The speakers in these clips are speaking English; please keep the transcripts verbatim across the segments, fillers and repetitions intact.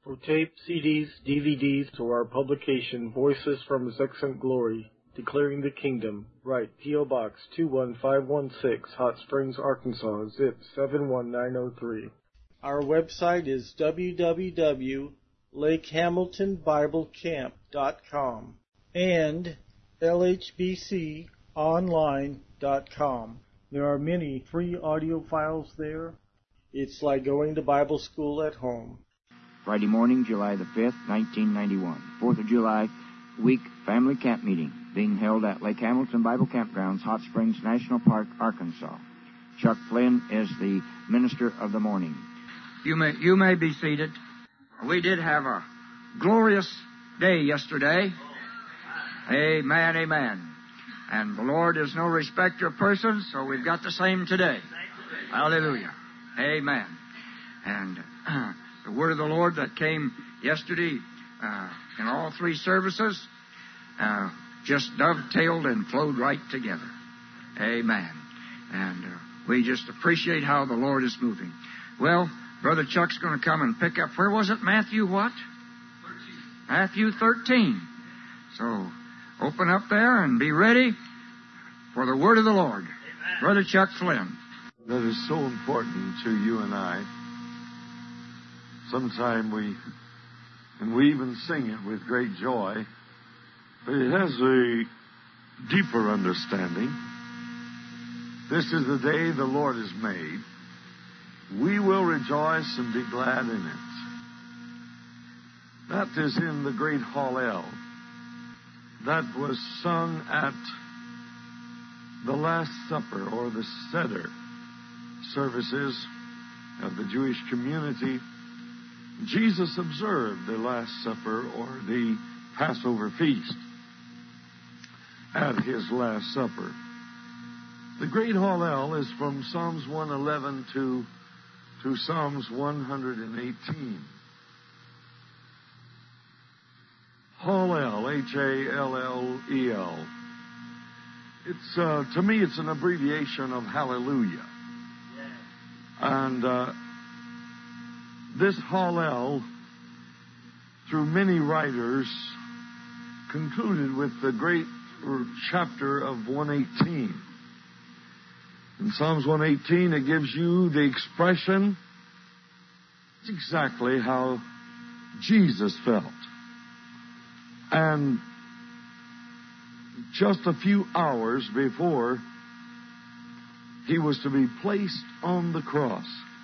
For tape, C Ds, D V Ds, or our publication, Voices from His Excellent Glory, Declaring the Kingdom, write P O. Box two one five one six, Hot Springs, Arkansas, zip seven one nine zero three. Our website is w w w dot lake hamilton bible camp dot com and l h b c online dot com. There are many free audio files there. It's like going to Bible school at home. Friday morning, July the fifth, nineteen ninety-one. fourth of July week family camp meeting being held at Lake Hamilton Bible Campgrounds, Hot Springs National Park, Arkansas. Chuck Flynn is the minister of the morning. You may, you may be seated. We did have a glorious day yesterday. Amen, amen. And the Lord is no respecter of persons, so we've got the same today. Hallelujah. Amen. And uh, the word of the Lord that came yesterday uh, in all three services uh, just dovetailed and flowed right together. Amen. And uh, we just appreciate how the Lord is moving. Well, Brother Chuck's going to come and pick up, where was it? Matthew what? thirteen. Matthew thirteen. So open up there and be ready for the word of the Lord. Amen. Brother Chuck Flynn. That is so important to you and I. Sometimes we, and we even sing it with great joy, but it has a deeper understanding. This is the day the Lord has made. We will rejoice and be glad in it. That is in the great Hallel. That was sung at the Last Supper or the Seder services of the Jewish community. Jesus observed the Last Supper or the Passover feast at his Last Supper. The great Hallel is from Psalms one eleven to, to Psalms one eighteen. Hallel, H A L L E L. It's, uh, to me, it's an abbreviation of hallelujah. And uh, this Hallel, through many writers, concluded with the great chapter of one eighteen. In Psalms one eighteen, it gives you the expression, it's exactly how Jesus felt. And just a few hours before he was to be placed on the cross,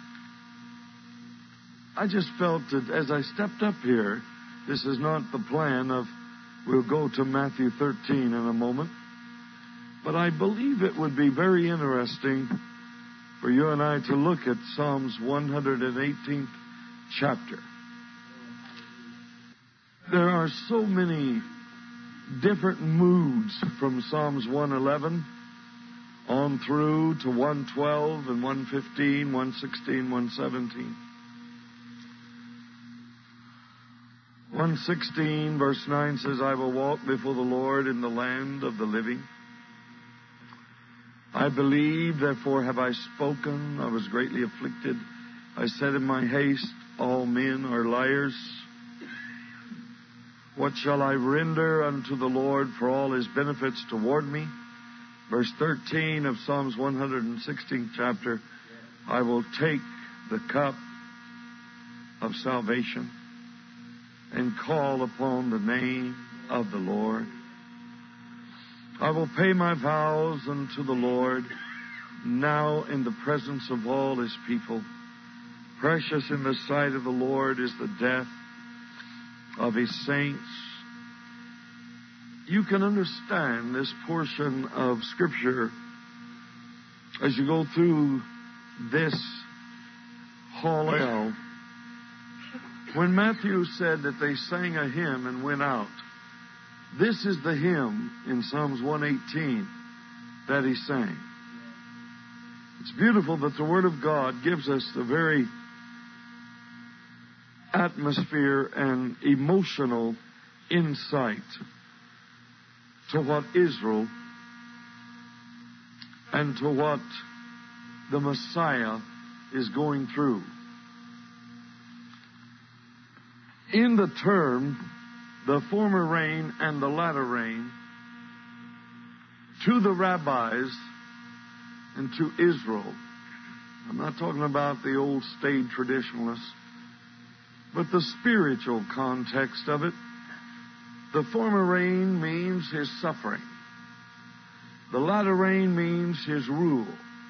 I just felt that as I stepped up here, this is not the plan of, we'll go to Matthew thirteen in a moment, but I believe it would be very interesting for you and I to look at Psalms one eighteenth chapter. There are so many different moods from Psalms one eleven on through to one twelve and one fifteen, one sixteen, one seventeen. one sixteen verse nine says, I will walk before the Lord in the land of the living. I believe, therefore have I spoken. I was greatly afflicted. I said in my haste, all men are liars. What shall I render unto the Lord for all his benefits toward me? Verse thirteen of Psalms one sixteenth chapter, I will take the cup of salvation and call upon the name of the Lord. I will pay my vows unto the Lord now in the presence of all his people. Precious in the sight of the Lord is the death of his saints. You can understand this portion of Scripture as you go through this Hallel. When Matthew said that they sang a hymn and went out, this is the hymn in Psalms one eighteen that he sang. It's beautiful that the Word of God gives us the very atmosphere and emotional insight to what Israel and to what the Messiah is going through. in the term, the former rain and the latter rain, to the rabbis and to Israel. I'm not talking about the old staid traditionalists, but the spiritual context of it. The former rain means his suffering. The latter rain means his rule.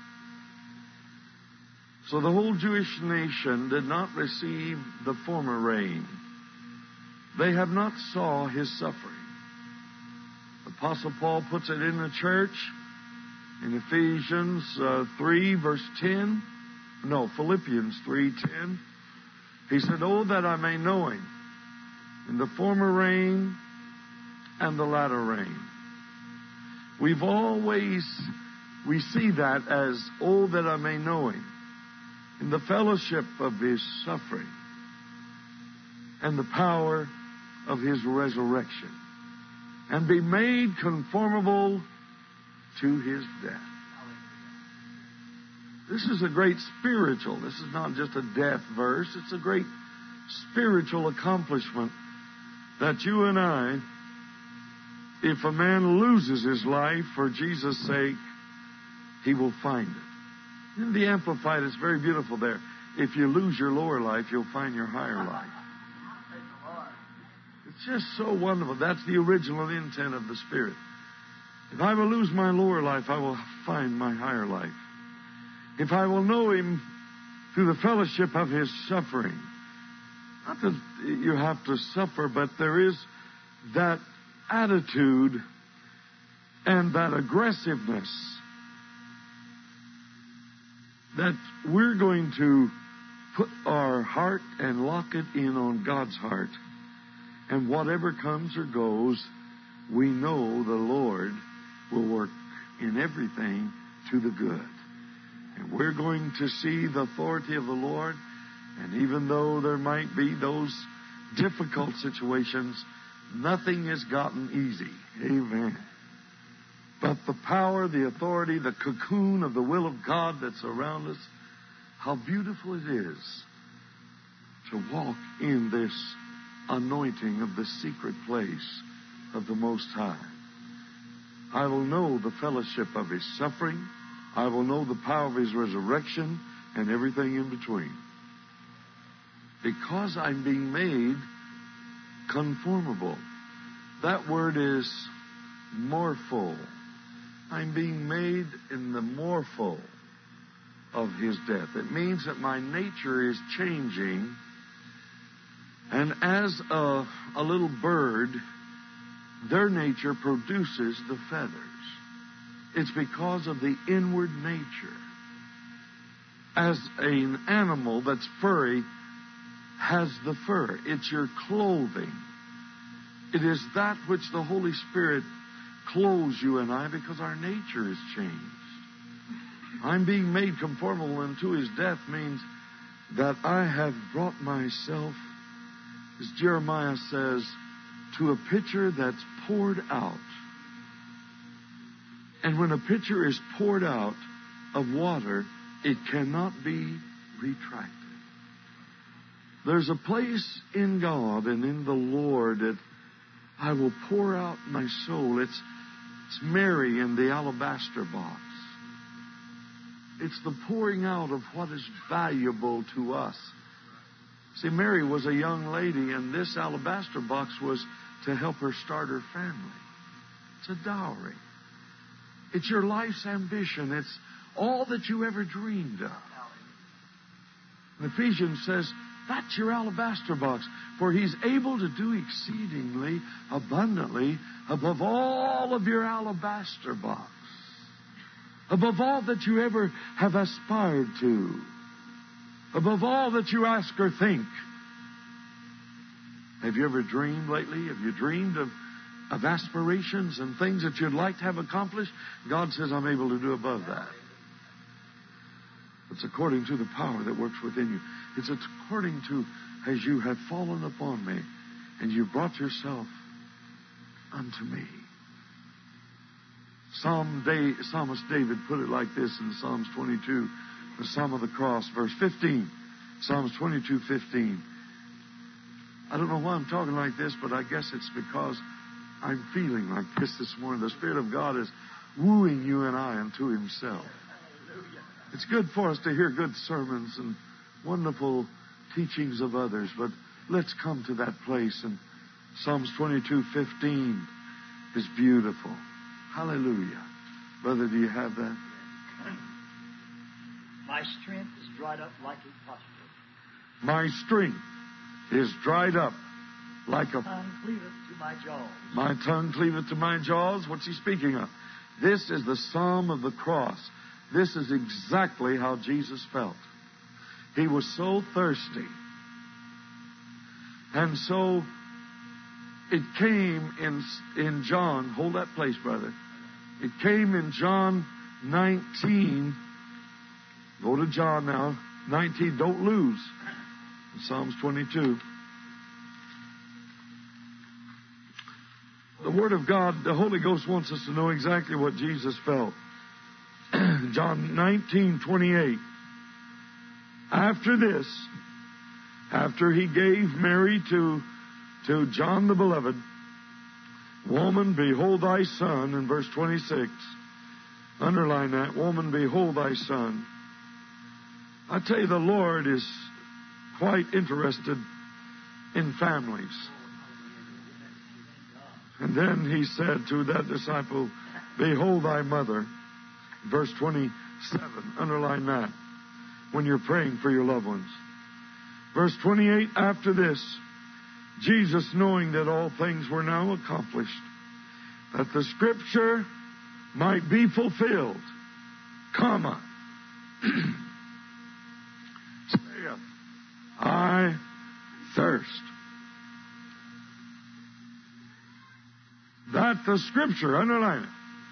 So the whole Jewish nation did not receive the former rain. They have not saw his suffering. Apostle Paul puts it in the church in Ephesians uh, three, verse ten. No, Philippians three ten. He said, "Oh, that I may know him in the former rain and the latter rain." We've always, we see that as, "Oh, that I may know him in the fellowship of his suffering and the power of his resurrection, and be made conformable to his death." This is a great spiritual. This is not just a death verse. It's a great spiritual accomplishment that you and I, if a man loses his life for Jesus' sake, he will find it. In the Amplified, it's very beautiful there. If you lose your lower life, you'll find your higher life. It's just so wonderful. That's the original intent of the Spirit. If I will lose my lower life, I will find my higher life. If I will know him through the fellowship of his suffering. Not that you have to suffer, but there is that attitude and that aggressiveness that we're going to put our heart and lock it in on God's heart. And whatever comes or goes, we know the Lord will work in everything to the good. And we're going to see the authority of the Lord. And even though there might be those difficult situations, nothing has gotten easy. Amen. But the power, the authority, the cocoon of the will of God that's around us, how beautiful it is to walk in this anointing of the secret place of the Most High. I will know the fellowship of his suffering. I will know the power of his resurrection and everything in between. Because I'm being made conformable. That word is morpho. I'm being made in the morpho of his death. It means that my nature is changing. And as a, a little bird, their nature produces the feathers. It's because of the inward nature. As an animal that's furry has the fur. It's your clothing. It is that which the Holy Spirit clothes you and I, because our nature is changed. I'm being made conformable unto his death means that I have brought myself, as Jeremiah says, to a pitcher that's poured out. And when a pitcher is poured out of water, it cannot be retracted. There's a place in God and in the Lord that I will pour out my soul. It's, it's Mary in the alabaster box. It's the pouring out of what is valuable to us. See, Mary was a young lady, and this alabaster box was to help her start her family. It's a dowry. It's your life's ambition. It's all that you ever dreamed of. And Ephesians says, that's your alabaster box. For he's able to do exceedingly abundantly above all of your alabaster box. Above all that you ever have aspired to. Above all that you ask or think. Have you ever dreamed lately? Have you dreamed of, of aspirations and things that you'd like to have accomplished? God says, I'm able to do above that. It's according to the power that works within you. It's according to as you have fallen upon me and you brought yourself unto me. Psalm Day, Psalmist David put it like this in Psalms twenty-two, the Psalm of the Cross, verse fifteen. Psalms twenty-two, fifteen. I don't know why I'm talking like this, but I guess it's because I'm feeling like this this morning. The Spirit of God is wooing you and I unto Himself. It's good for us to hear good sermons and wonderful teachings of others, but let's come to that place. And Psalms twenty-two fifteen is beautiful. Hallelujah. Brother, do you have that? My strength is dried up like a potsherd. My strength is dried up like a... My tongue cleaveth to my jaws. My tongue cleaveth to my jaws. What's he speaking of? This is the Psalm of the cross. This is exactly how Jesus felt. He was so thirsty. And so it came in, in John, hold that place, brother. It came in John nineteen. Go to John now. nineteen, don't lose. Psalms twenty-two. The Word of God, the Holy Ghost wants us to know exactly what Jesus felt. John nineteen twenty-eight. After this, after He gave Mary to, to John the Beloved, woman, behold thy son, in verse twenty-six. Underline that. Woman, behold thy son. I tell you, the Lord is quite interested in families. And then He said to that disciple, behold thy mother. Verse twenty-seven. Underline that when you're praying for your loved ones. Verse twenty-eight. After this, Jesus, knowing that all things were now accomplished, that the Scripture might be fulfilled, comma, saith, I thirst. That the Scripture, underline it.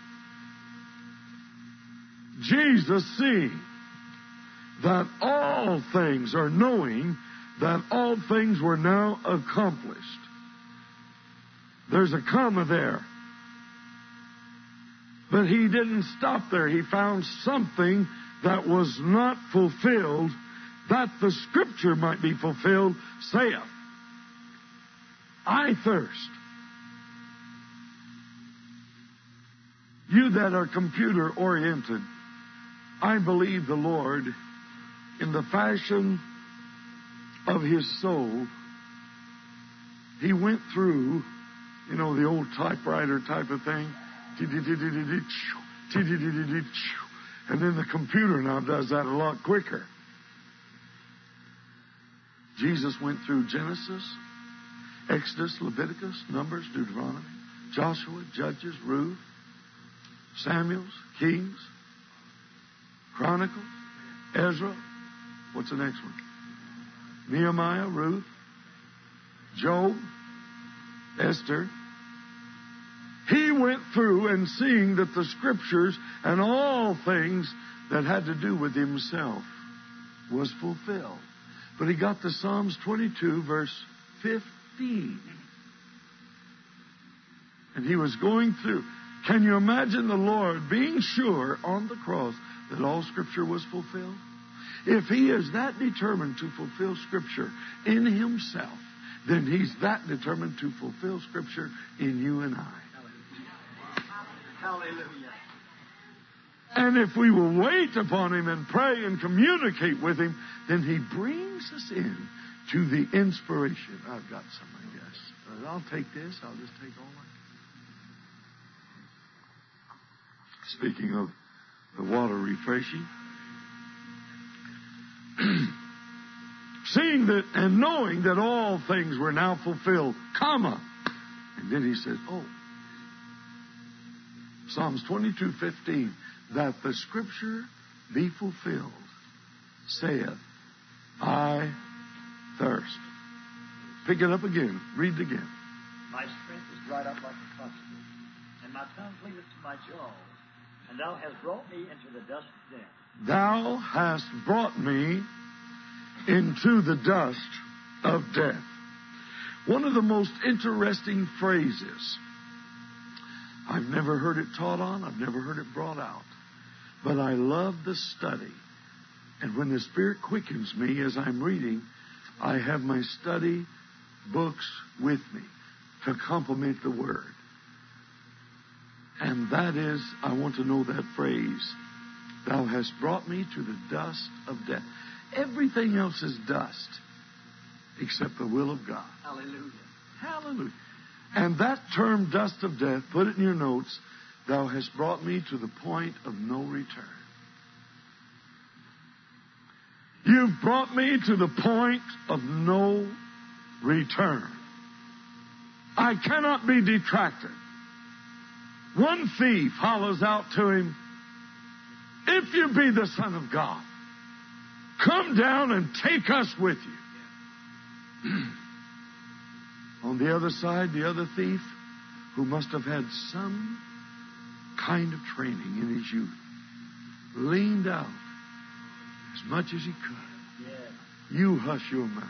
Jesus, seeing that all things, or knowing that all things were now accomplished. There's a comma there. But He didn't stop there. He found something that was not fulfilled, that the Scripture might be fulfilled, saith, I thirst. You that are computer-oriented, I believe the Lord, in the fashion of His soul, He went through, you know, the old typewriter type of thing. And then the computer now does that a lot quicker. Jesus went through Genesis, Exodus, Leviticus, Numbers, Deuteronomy, Joshua, Judges, Ruth, Samuel, Kings, Chronicles, Ezra. What's the next one? Nehemiah, Ruth, Job, Esther. He went through and seeing that the Scriptures and all things that had to do with Himself was fulfilled. But he got to Psalms twenty-two, verse fifteen. And he was going through. Can you imagine the Lord being sure on the cross that all Scripture was fulfilled? If He is that determined to fulfill Scripture in Himself, then He's that determined to fulfill Scripture in you and I. Hallelujah. And if we will wait upon Him and pray and communicate with Him, then He brings us in to the inspiration. I've got some, I guess. I'll take this. I'll just take all that. Speaking of the water refreshing. Seeing that and knowing that all things were now fulfilled, comma. And then he says, oh. Psalms twenty-two fifteen. That the Scripture be fulfilled, saith, I thirst. Pick it up again. Read it again. My strength is dried up like a potsherd, and my tongue cleaveth to my jaws. And thou hast brought me into the dust of death. Thou hast brought me into the dust of death. One of the most interesting phrases. I've never heard it taught on. I've never heard it brought out. But I love the study. And when the Spirit quickens me as I'm reading, I have my study books with me to complement the Word. And that is, I want to know that phrase, thou hast brought me to the dust of death. Everything else is dust except the will of God. Hallelujah. Hallelujah. And that term, dust of death, put it in your notes, thou hast brought me to the point of no return. You've brought me to the point of no return. I cannot be detracted. One thief hollers out to him, if you be the Son of God, come down and take us with you. On the other side, the other thief, who must have had some kind of training in his youth, leaned out as much as he could. Yeah. You hush your mouth.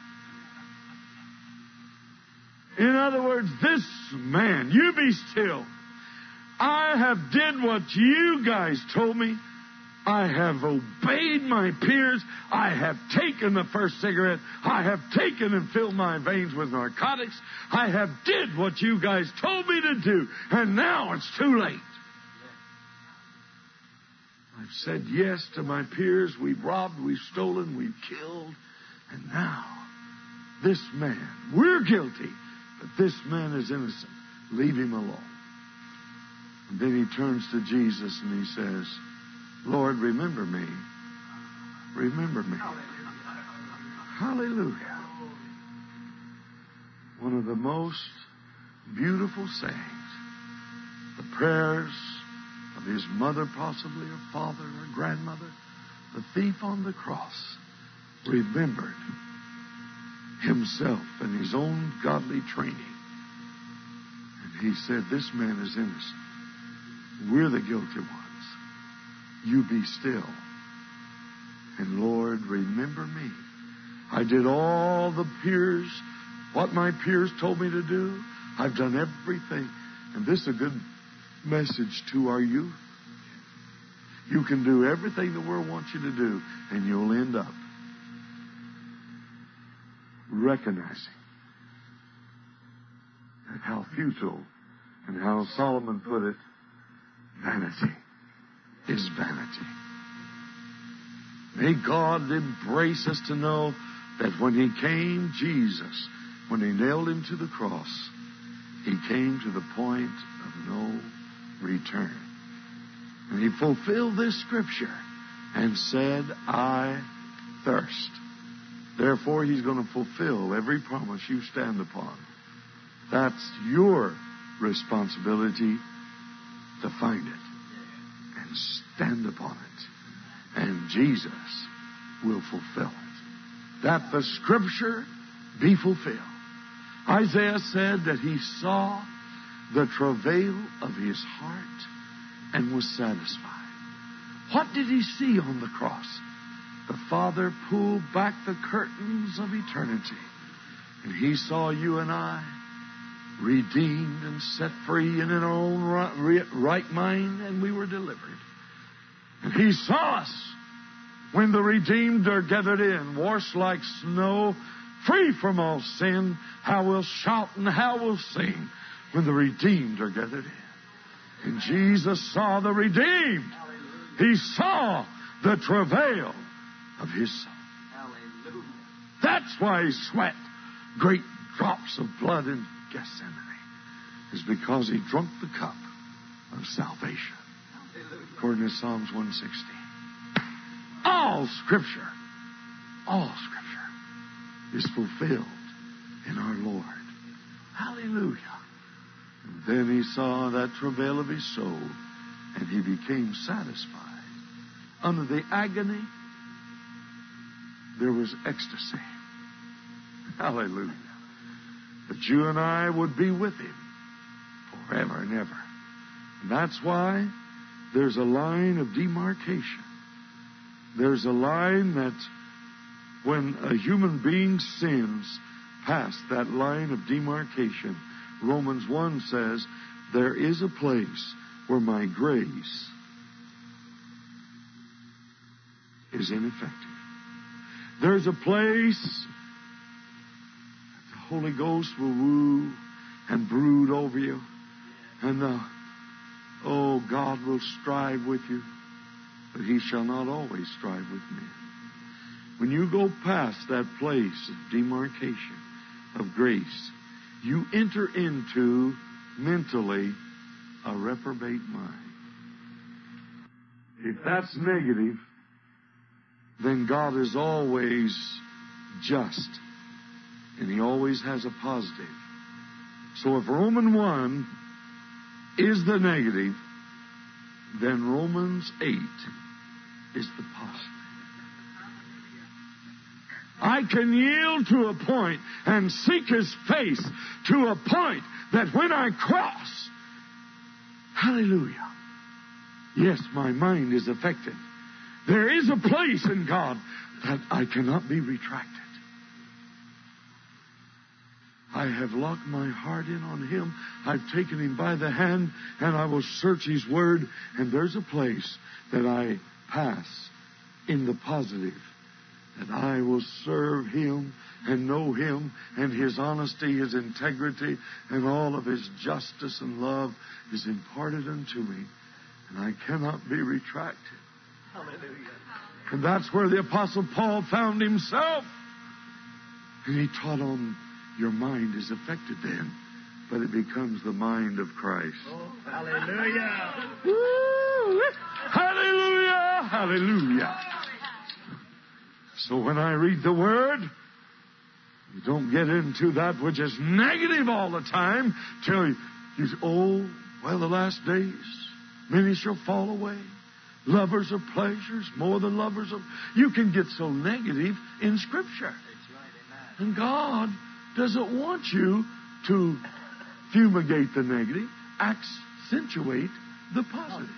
In other words, this man, you be still. I have did what you guys told me. I have obeyed my peers. I have taken the first cigarette. I have taken and filled my veins with narcotics. I have did what you guys told me to do. And now it's too late. I've said yes to my peers. We've robbed, we've stolen, we've killed. And now, this man, we're guilty, but this man is innocent. Leave him alone. And then he turns to Jesus and he says, Lord, remember me. Remember me. Hallelujah. One of the most beautiful sayings. The prayers of his mother, possibly, or father, or grandmother. The thief on the cross remembered himself and his own godly training. And he said, this man is innocent. We're the guilty ones. You be still. And Lord, remember me. I did all the peers, what my peers told me to do. I've done everything. And this is a good message to our youth. You can do everything the world wants you to do, and you'll end up recognizing that how futile and how Solomon put it, vanity is vanity. May God embrace us to know that when he came, Jesus, when he nailed him to the cross, he came to the point of no return. And he fulfilled this scripture and said, I thirst. Therefore, he's going to fulfill every promise you stand upon. That's your responsibility to find it and stand upon it. And Jesus will fulfill it. That the scripture be fulfilled. Isaiah said that he saw the travail of his heart and was satisfied. What did he see on the cross? The Father pulled back the curtains of eternity, and he saw you and I redeemed and set free and in our own right mind, and we were delivered. And he saw us when the redeemed are gathered in, washed like snow, free from all sin. How we'll shout and how we'll sing when the redeemed are gathered in. And Jesus saw the redeemed. He saw the travail of his soul. Hallelujah. That's why he sweat great drops of blood in Gethsemane. Is because he drunk the cup of salvation. According to Psalms one sixteen. All Scripture, all Scripture is fulfilled in our Lord. Hallelujah. And then he saw that travail of his soul, and he became satisfied. Under the agony, there was ecstasy. Hallelujah. That you and I would be with him forever and ever. And that's why there's a line of demarcation. There's a line that when a human being sins past that line of demarcation, Romans one says, there is a place where my grace is ineffective. There's a place that the Holy Ghost will woo and brood over you. And the, oh, God will strive with you, but He shall not always strive with me. When you go past that place of demarcation of grace, you enter into mentally a reprobate mind. If that's negative, then God is always just, and He always has a positive. So if Romans one is the negative, then Romans eight is the positive. I can yield to a point and seek His face to a point that when I cross, hallelujah, yes, my mind is affected. There is a place in God that I cannot be retracted. I have locked my heart in on Him. I've taken Him by the hand, and I will search His Word, and there's a place that I pass in the positive, that I will serve Him and know Him and His honesty, His integrity, and all of His justice and love is imparted unto me, and I cannot be retracted. Hallelujah. And that's where the Apostle Paul found himself. And he taught on, your mind is affected then, but it becomes the mind of Christ. Oh, hallelujah. Woo! Hallelujah! Hallelujah! So when I read the Word, you don't get into that which is negative all the time till you, you say, oh, well, the last days, many shall fall away. Lovers of pleasures, more than lovers of... You can get so negative in Scripture. And God doesn't want you to fumigate the negative, accentuate the positive.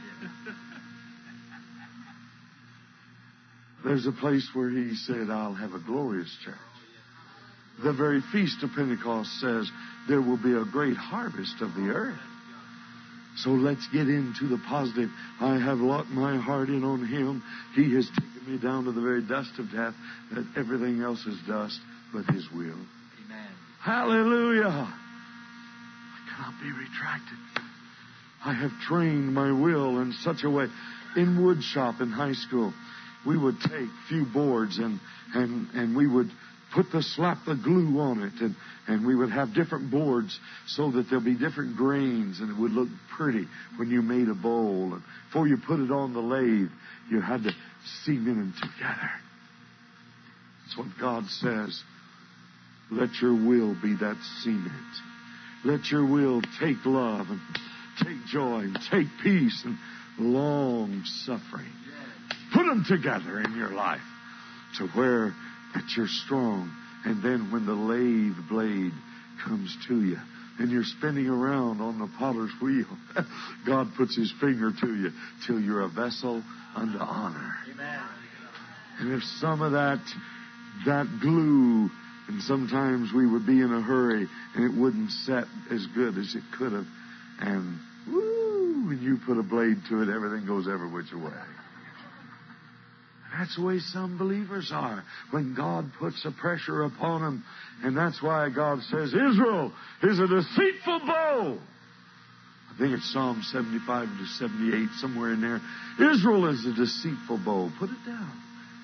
There's a place where He said, I'll have a glorious church. The very Feast of Pentecost says there will be a great harvest of the earth. So let's get into the positive. I have locked my heart in on Him. He has taken me down to the very dust of death, that everything else is dust but His will. Amen. Hallelujah. I cannot be retracted. I have trained my will in such a way. In woodshop in high school, we would take few boards and, and, and we would put the slap the glue on it, and, and we would have different boards so that there'll be different grains, and it would look pretty when you made a bowl. And before you put it on the lathe, you had to cement them together. That's what God says. Let your will be that cement. Let your will take love and take joy and take peace and long suffering. Put them together in your life to where that you're strong. And then when the lathe blade comes to you and you're spinning around on the potter's wheel, God puts His finger to you till you're a vessel unto honor. Amen. And if some of that, that glue, and sometimes we would be in a hurry and it wouldn't set as good as it could have, and woo, when you put a blade to it, everything goes every which way. That's the way some believers are when God puts a pressure upon them. And that's why God says, Israel is a deceitful bow. I think it's Psalm seventy-five to seventy-eight, somewhere in there. Israel is a deceitful bow. Put it down.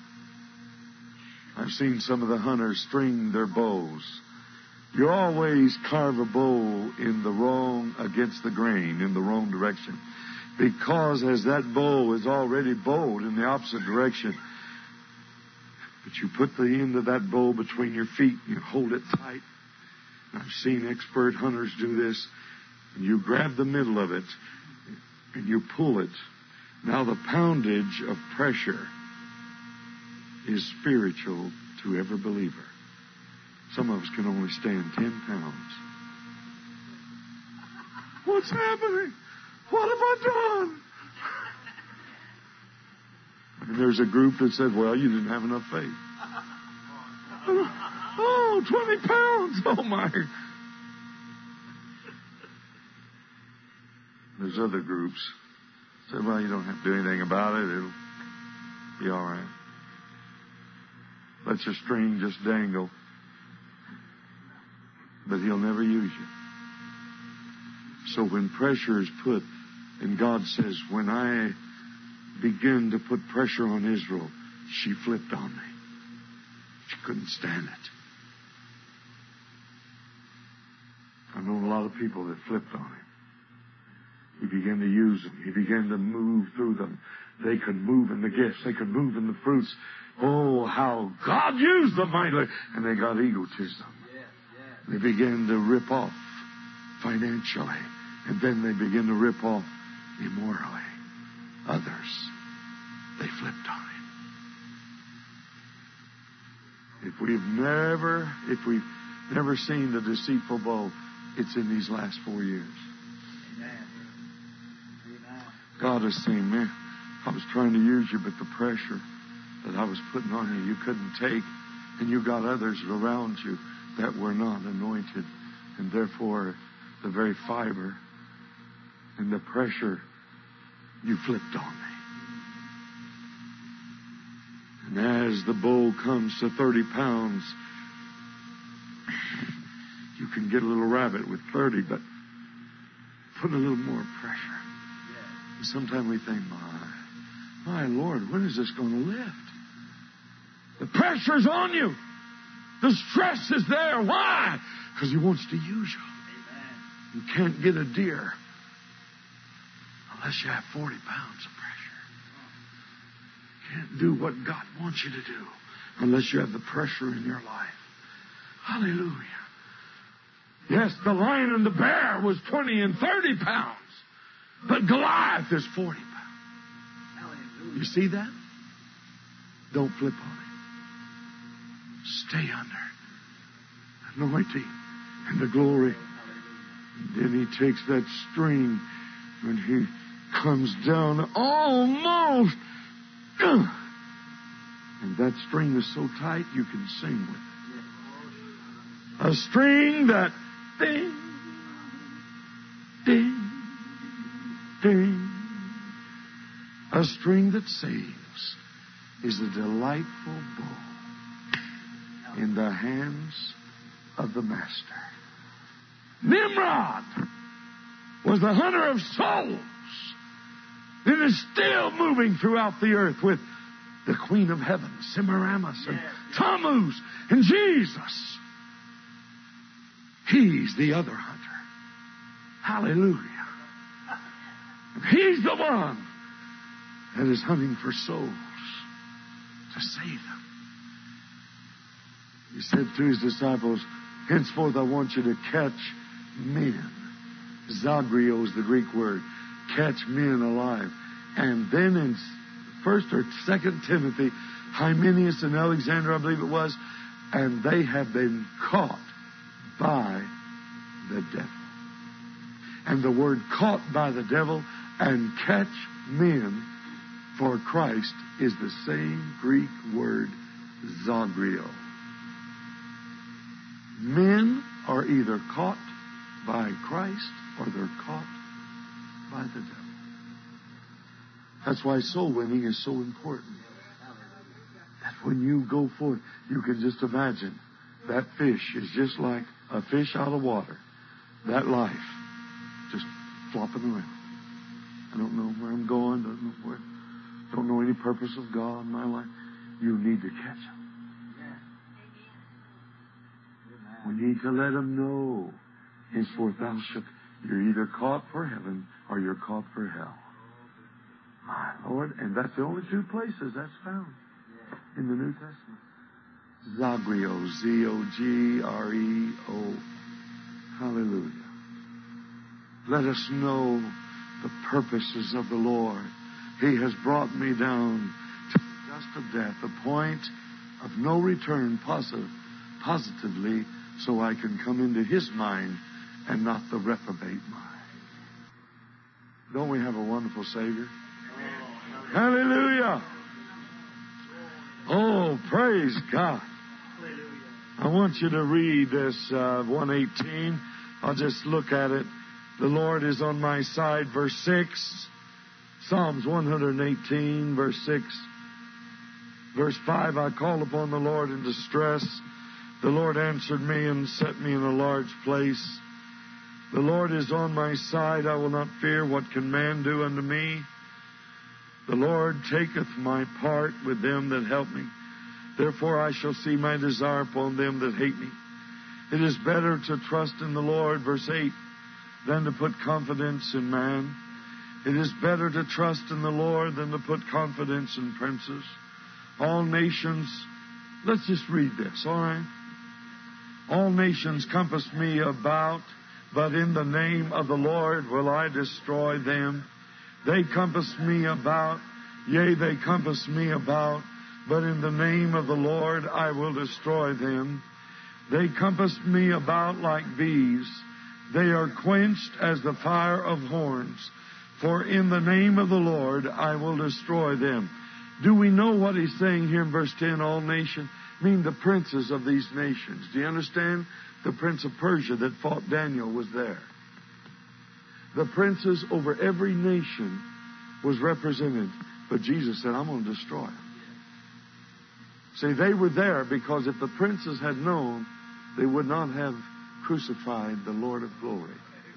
I've seen some of the hunters string their bows. You always carve a bow in the wrong, against the grain, in the wrong direction. Because as that bow is already bowed in the opposite direction, but you put the end of that bow between your feet and you hold it tight. I've seen expert hunters do this. And you grab the middle of it and you pull it. Now the poundage of pressure is spiritual to every believer. Some of us can only stand ten pounds. What's happening? What have I done? And there's a group that said, well, you didn't have enough faith. Oh, twenty pounds. Oh, my. There's other groups that said, well, you don't have to do anything about it. It'll be all right. Let your string just dangle. but He'll never use you. So when pressure is put, and God says, when I began to put pressure on Israel, she flipped on me. She couldn't stand it. I've known a lot of people that flipped on Him. He began to use them. He began to move through them. They could move in the gifts. They could move in the fruits. Oh, how God used them mightily. And they got egotism. They began to rip off financially. And then they began to rip off immorally. Others, they flipped on Him. If we've never, if we've never seen the deceitful bow, it's in these last four years. God is saying, man, I was trying to use you, but the pressure that I was putting on you, you couldn't take. And you got others around you that were not anointed. And therefore, the very fiber and the pressure, you flipped on me. And as the bow comes to thirty pounds, you can get a little rabbit with thirty, but put a little more pressure. And sometimes we think, my, my Lord, when is this going to lift? The pressure's on you. The stress is there. Why? Because He wants to use you. Amen. You can't get a deer unless you have forty pounds of pressure. You can't do what God wants you to do unless you have the pressure in your life. Hallelujah. Yes, the lion and the bear was twenty and thirty pounds. But Goliath is forty pounds. You see that? Don't flip on Him. Stay under anointing and the glory. And then He takes that string and He comes down almost. And that string is so tight you can sing with it. A string that ding, ding, ding. A string that saves is a delightful bow in the hands of the Master. Nimrod was the hunter of souls and is still moving throughout the earth with the Queen of Heaven, Semiramis, and Tammuz, and Jesus. He's the other hunter. Hallelujah. And He's the one that is hunting for souls to save them. He said to His disciples, henceforth I want you to catch men. Zagrio is the Greek word. Catch men alive. And then in First or Second Timothy, Hymenaeus and Alexander, I believe it was, and they have been caught by the devil. And the word caught by the devil and catch men for Christ is the same Greek word zagrio. Men are either caught by Christ or they're caught by the devil. That's why soul winning is so important. That when you go forth, you can just imagine that fish is just like a fish out of water. That life just flopping around. I don't know where I'm going. Don't know where. Don't know any purpose of God in my life. You need to catch them. We need to let them know. Henceforth thou shalt. You're either caught for heaven or you're caught for hell. My Lord, and that's the only two places that's found in the New Testament. Zagrio, Z O G R E O. Hallelujah. Let us know the purposes of the Lord. He has brought me down to the dust of death, the point of no return positive, positively, so I can come into His mind and not the reprobate mind. Don't we have a wonderful Savior? Hallelujah. Oh, praise God. I want you to read this uh, one eighteen. I'll just look at it. The Lord is on my side, verse six. Psalms one eighteen, verse six. Verse five, I call upon the Lord in distress. The Lord answered me and set me in a large place. The Lord is on my side. I will not fear. What can man do unto me? The Lord taketh my part with them that help me. Therefore I shall see my desire upon them that hate me. It is better to trust in the Lord, verse eight, than to put confidence in man. It is better to trust in the Lord than to put confidence in princes. All nations, let's just read this, all right? All nations compass me about, but in the name of the Lord will I destroy them. They compass me about, yea, they compass me about, but in the name of the Lord I will destroy them. They compass me about like bees. They are quenched as the fire of horns. For in the name of the Lord I will destroy them. Do we know what he's saying here in verse ten, all nations? I mean the princes of these nations. Do you understand? The prince of Persia that fought Daniel was there. The princes over every nation was represented. But Jesus said, I'm going to destroy them. See, they were there because if the princes had known, they would not have crucified the Lord of glory.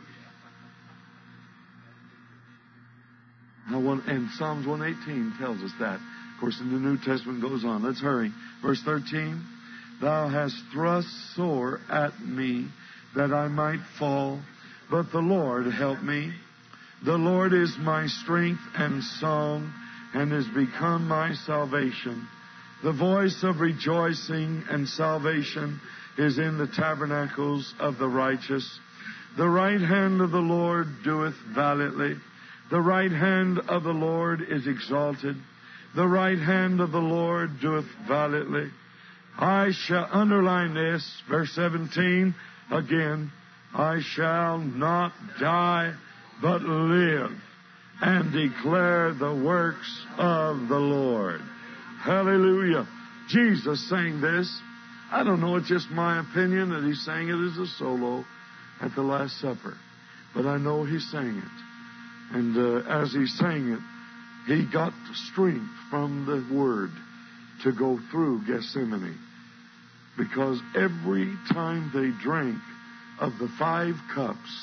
Now, one, and Psalms one eighteen tells us that. Of course, in the New Testament goes on. Let's hurry. Verse thirteen. Thou hast thrust sore at me that I might fall, but the Lord helped me. The Lord is my strength and song, and is become my salvation. The voice of rejoicing and salvation is in the tabernacles of the righteous. The right hand of the Lord doeth valiantly. The right hand of the Lord is exalted. The right hand of the Lord doeth valiantly. I shall underline this, verse seventeen, again. I shall not die, but live, and declare the works of the Lord. Hallelujah. Jesus sang this. I don't know, it's just my opinion that he sang it as a solo at the Last Supper. But I know he sang it. And uh, as he sang it, he got strength from the Word to go through Gethsemane. Because every time they drank of the five cups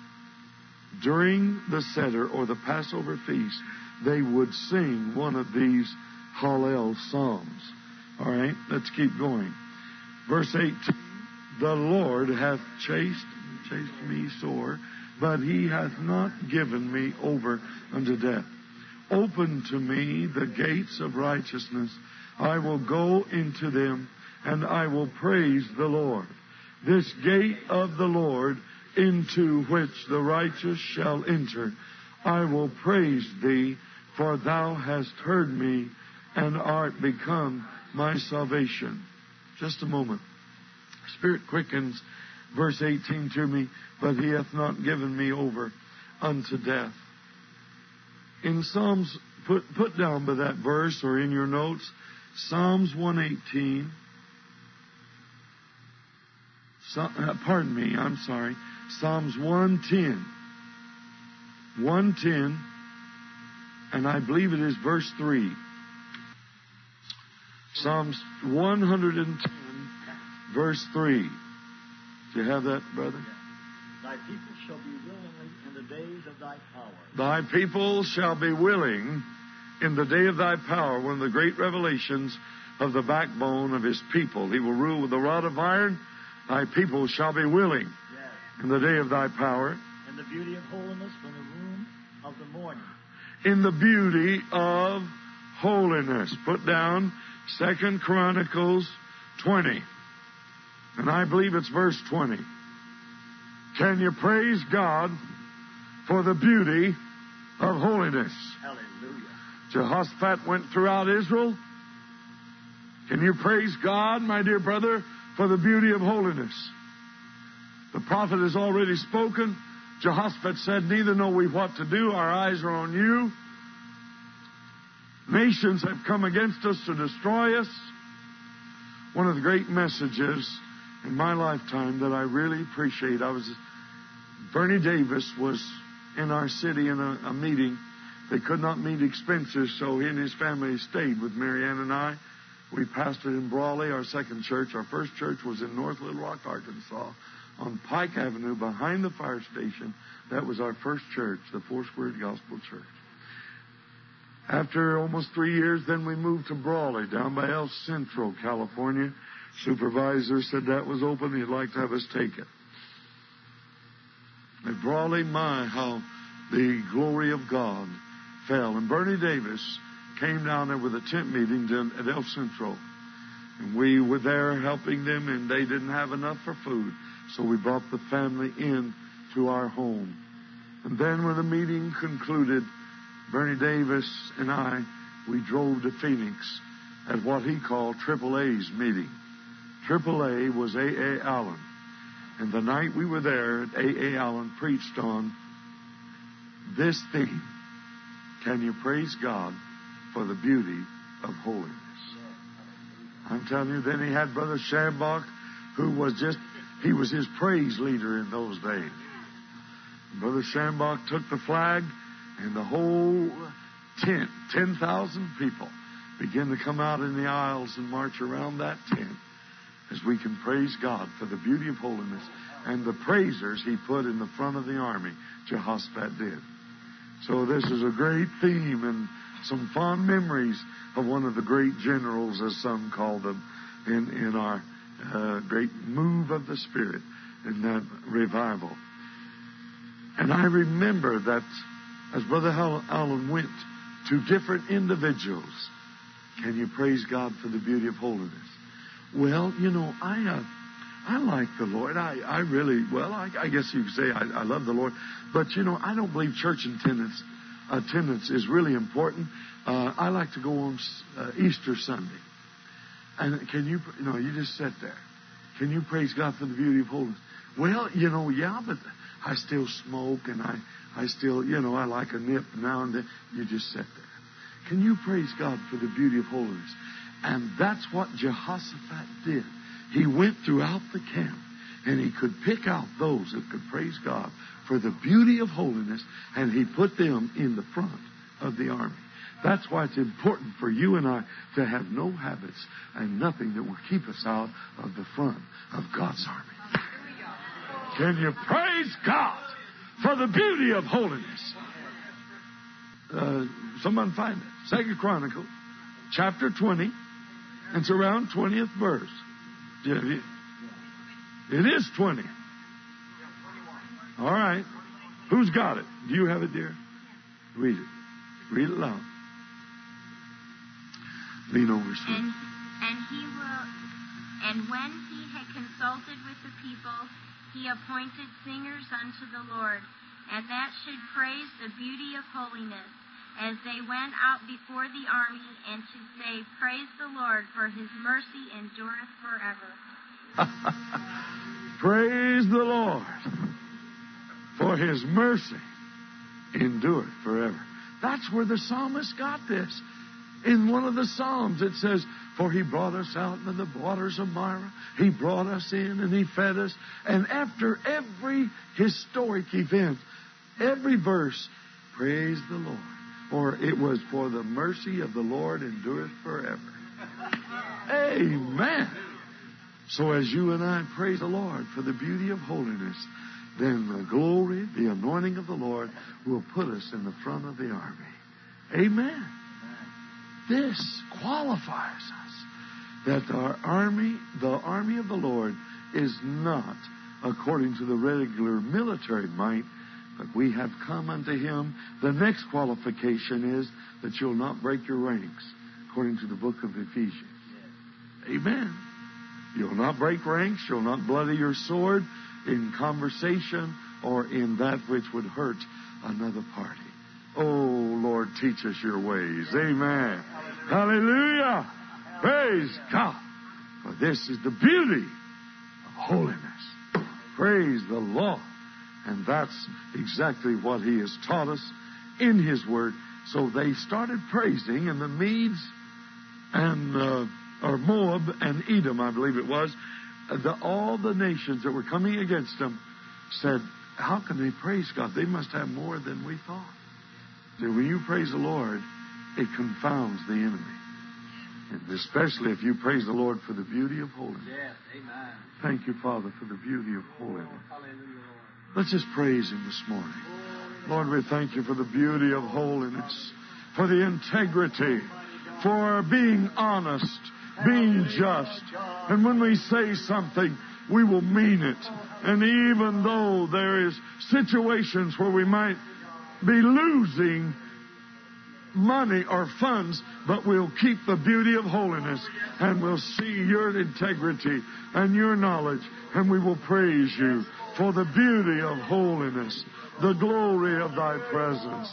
during the Seder or the Passover feast, they would sing one of these Hallel psalms. All right, let's keep going. Verse eighteen, the Lord hath chased, chased me sore, but he hath not given me over unto death. Open to me the gates of righteousness. I will go into them, and I will praise the Lord. This gate of the Lord, into which the righteous shall enter, I will praise thee, for thou hast heard me, and art become my salvation. Just a moment. Spirit quickens, verse eighteen to me, but he hath not given me over unto death. In Psalms, put, put down by that verse or in your notes, Psalms one eighteen. So, uh, pardon me, I'm sorry. Psalms one ten. one ten, and I believe it is verse three. Psalms one ten, verse three. Do you have that, brother? Thy people shall be willingly in the days of thy power. Thy people shall be willing in the day of thy power, one of the great revelations of the backbone of his people. He will rule with a rod of iron. Thy people shall be willing Yes. in the day of thy power. In the beauty of holiness from the womb of the morning. In the beauty of holiness. Put down Second Chronicles twenty. And I believe it's verse twenty. Can you praise God for the beauty of holiness? Hallelujah. Jehoshaphat went throughout Israel. Can you praise God, my dear brother, for the beauty of holiness? The prophet has already spoken. Jehoshaphat said, neither know we what to do. Our eyes are on you. Nations have come against us to destroy us. One of the great messages in my lifetime that I really appreciate, I was, Bernie Davis was in our city in a, a meeting. They could not meet expenses, so he and his family stayed with Marianne and I. We pastored in Brawley, our second church. Our first church was in North Little Rock, Arkansas, on Pike Avenue behind the fire station. That was our first church, the Foursquare Gospel Church. After almost three years, then we moved to Brawley, down by El Centro, California. Supervisor said that was open. He'd like to have us take it. At Brawley, my, how the glory of God fell. And Bernie Davis came down there with a tent meeting to, at El Centro. And we were there helping them, and they didn't have enough for food. So we brought the family in to our home. And then when the meeting concluded, Bernie Davis and I, we drove to Phoenix at what he called Triple A's meeting. Triple A was A A. Allen. And the night we were there, A A. Allen preached on this theme: can you praise God for the beauty of holiness? I'm telling you, then he had Brother Shambach, who was just, he was his praise leader in those days. Brother Shambach took the flag, and the whole tent, ten thousand people, began to come out in the aisles and march around that tent as we can praise God for the beauty of holiness. And the praisers he put in the front of the army, Jehoshaphat did. So this is a great theme and some fond memories of one of the great generals, as some call them, in, in our uh, great move of the Spirit in that revival. And I remember that as Brother Allen went to different individuals, can you praise God for the beauty of holiness? Well, you know, I uh, I like the Lord. I, I really, well, I, I guess you could say I, I love the Lord. But, you know, I don't believe church attendance, attendance is really important. Uh, I like to go on uh, Easter Sunday. And can you, you know, you just sit there. Can you praise God for the beauty of holiness? Well, you know, yeah, but I still smoke and I, I still, you know, I like a nip now and then. You just sit there. Can you praise God for the beauty of holiness? And that's what Jehoshaphat did. He went throughout the camp, and he could pick out those that could praise God for the beauty of holiness, and he put them in the front of the army. That's why it's important for you and I to have no habits and nothing that will keep us out of the front of God's army. Can you praise God for the beauty of holiness? Uh, someone find it. Second Chronicles, chapter twenty. It's around twentieth verse. It is twenty. All right. Who's got it? Do you have it, dear? Read it. Read it loud. Lean over, sir. And, and he will, and when he had consulted with the people, he appointed singers unto the Lord, and that should praise the beauty of holiness, as they went out before the army, and to say, praise the Lord, for his mercy endureth forever. Praise the Lord, for his mercy endureth forever. That's where the psalmist got this. In one of the Psalms it says, for he brought us out into the waters of Marah. He brought us in and he fed us. And after every historic event, every verse, praise the Lord. For it was for the mercy of the Lord endureth forever. Amen. So as you and I praise the Lord for the beauty of holiness, then the glory, the anointing of the Lord will put us in the front of the army. Amen. This qualifies us that our army, the army of the Lord, is not according to the regular military might, but we have come unto him. The next qualification is that you'll not break your ranks, according to the book of Ephesians. Amen. You'll not break ranks. You'll not bloody your sword in conversation or in that which would hurt another party. Oh, Lord, teach us your ways. Amen. Hallelujah. Praise God. For this is the beauty of holiness. Praise the Lord. And that's exactly what he has taught us in his word. So they started praising, and the Medes and uh, or Moab and Edom, I believe it was, the, all the nations that were coming against them said, how can they praise God? They must have more than we thought. So when you praise the Lord, it confounds the enemy. And especially if you praise the Lord for the beauty of holiness. Yes, amen. Thank you, Father, for the beauty of holiness. Hallelujah, Lord. Let's just praise Him this morning. Lord, we thank you for the beauty of holiness, for the integrity, for being honest, being just. And when we say something, we will mean it. And even though there is situations where we might be losing money or funds, but we'll keep the beauty of holiness, and we'll see your integrity and your knowledge, and we will praise you for the beauty of holiness, the glory of thy presence.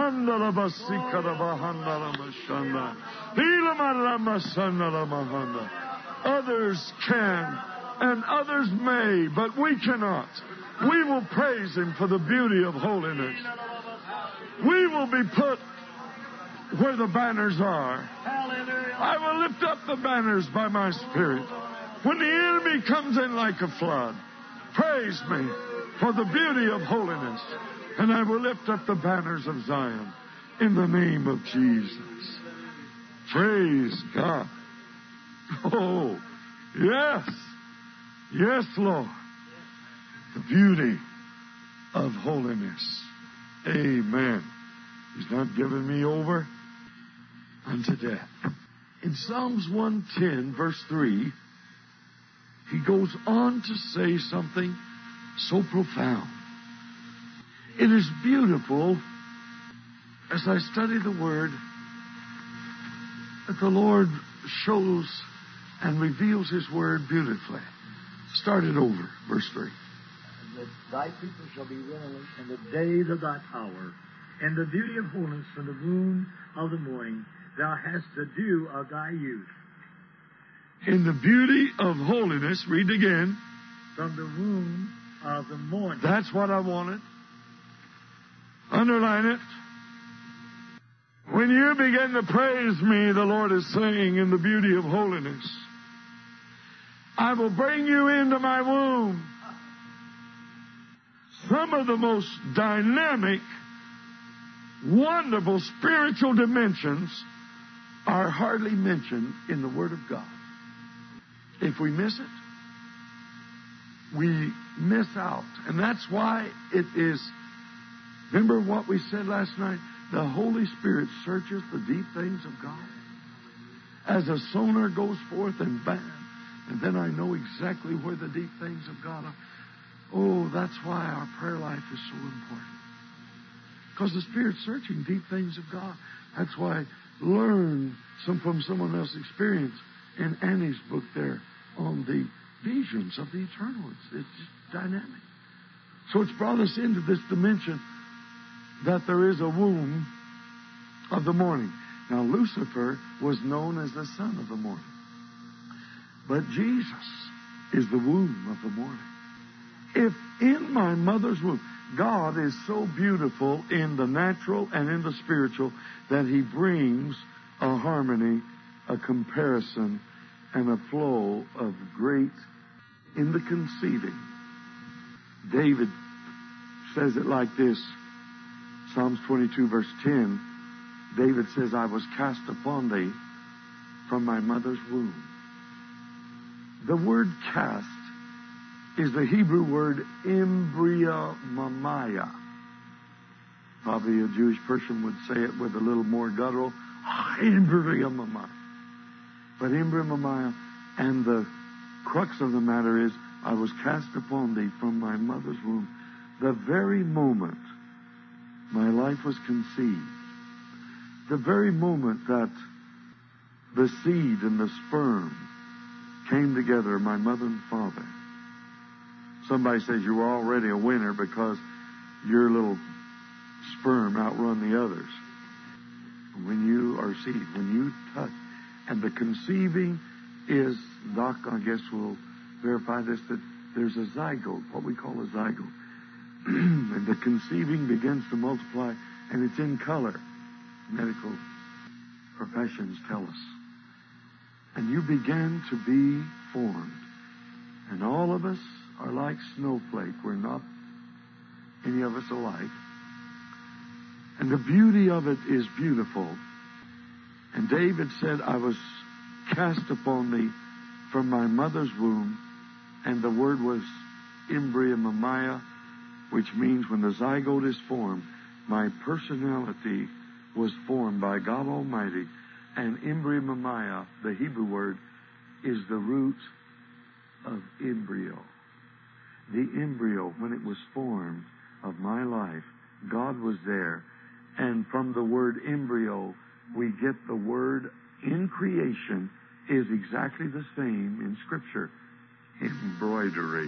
Others can and others may, but we cannot. We will praise Him for the beauty of holiness. We will be put where the banners are. Hallelujah. I will lift up the banners by my Spirit. When the enemy comes in like a flood, praise me for the beauty of holiness. And I will lift up the banners of Zion in the name of Jesus. Praise God. Oh, yes. Yes, Lord. The beauty of holiness. Amen. He's not giving me over unto death. In Psalms one ten, verse three, he goes on to say something so profound. It is beautiful, as I study the Word, that the Lord shows and reveals His Word beautifully. Start it over, verse three. And that thy people shall be willing in the days of thy power, and the beauty of holiness from the moon of the morning, thou hast the dew of thy youth. In the beauty of holiness, read again. From the womb of the morning. That's what I wanted. Underline it. When you begin to praise me, the Lord is saying, in the beauty of holiness, I will bring you into my womb. Some of the most dynamic, wonderful spiritual dimensions are hardly mentioned in the Word of God. If we miss it, we miss out. And that's why it is, remember what we said last night? The Holy Spirit searches the deep things of God. As a sonar goes forth and bam, and then I know exactly where the deep things of God are. Oh, that's why our prayer life is so important. Because the Spirit's searching deep things of God. That's why learn some from someone else's experience in Annie's book there on the visions of the eternal. It's, it's just dynamic. So it's brought us into this dimension that there is a womb of the morning. Now, Lucifer was known as the son of the morning. But Jesus is the womb of the morning. If in my mother's womb, God is so beautiful in the natural and in the spiritual that He brings a harmony, a comparison, and a flow of great in the conceiving. David says it like this. Psalms twenty-two, verse ten. David says, I was cast upon thee from my mother's womb. The word cast is the Hebrew word embryomamia. Probably a Jewish person would say it with a little more guttural. Embryomamia. But embryomamia, and the crux of the matter is, I was cast upon thee from my mother's womb. The very moment my life was conceived, the very moment that the seed and the sperm came together, my mother and father. Somebody says you were already a winner because your little sperm outrun the others. When you are seed, when you touch, and the conceiving is, Doc, I guess will verify this, that there's a zygote, what we call a zygote. And the conceiving begins to multiply, and it's in color. Medical professions tell us. And you begin to be formed. And all of us are like snowflake. We're not any of us alike. And the beauty of it is beautiful. And David said, I was cast upon me from my mother's womb, and the word was embryomamia, which means when the zygote is formed, my personality was formed by God Almighty. And embryomamia, the Hebrew word, is the root of embryo. The embryo, when it was formed of my life, God was there. And from the word embryo, we get the word in creation is exactly the same in Scripture. Embroidery.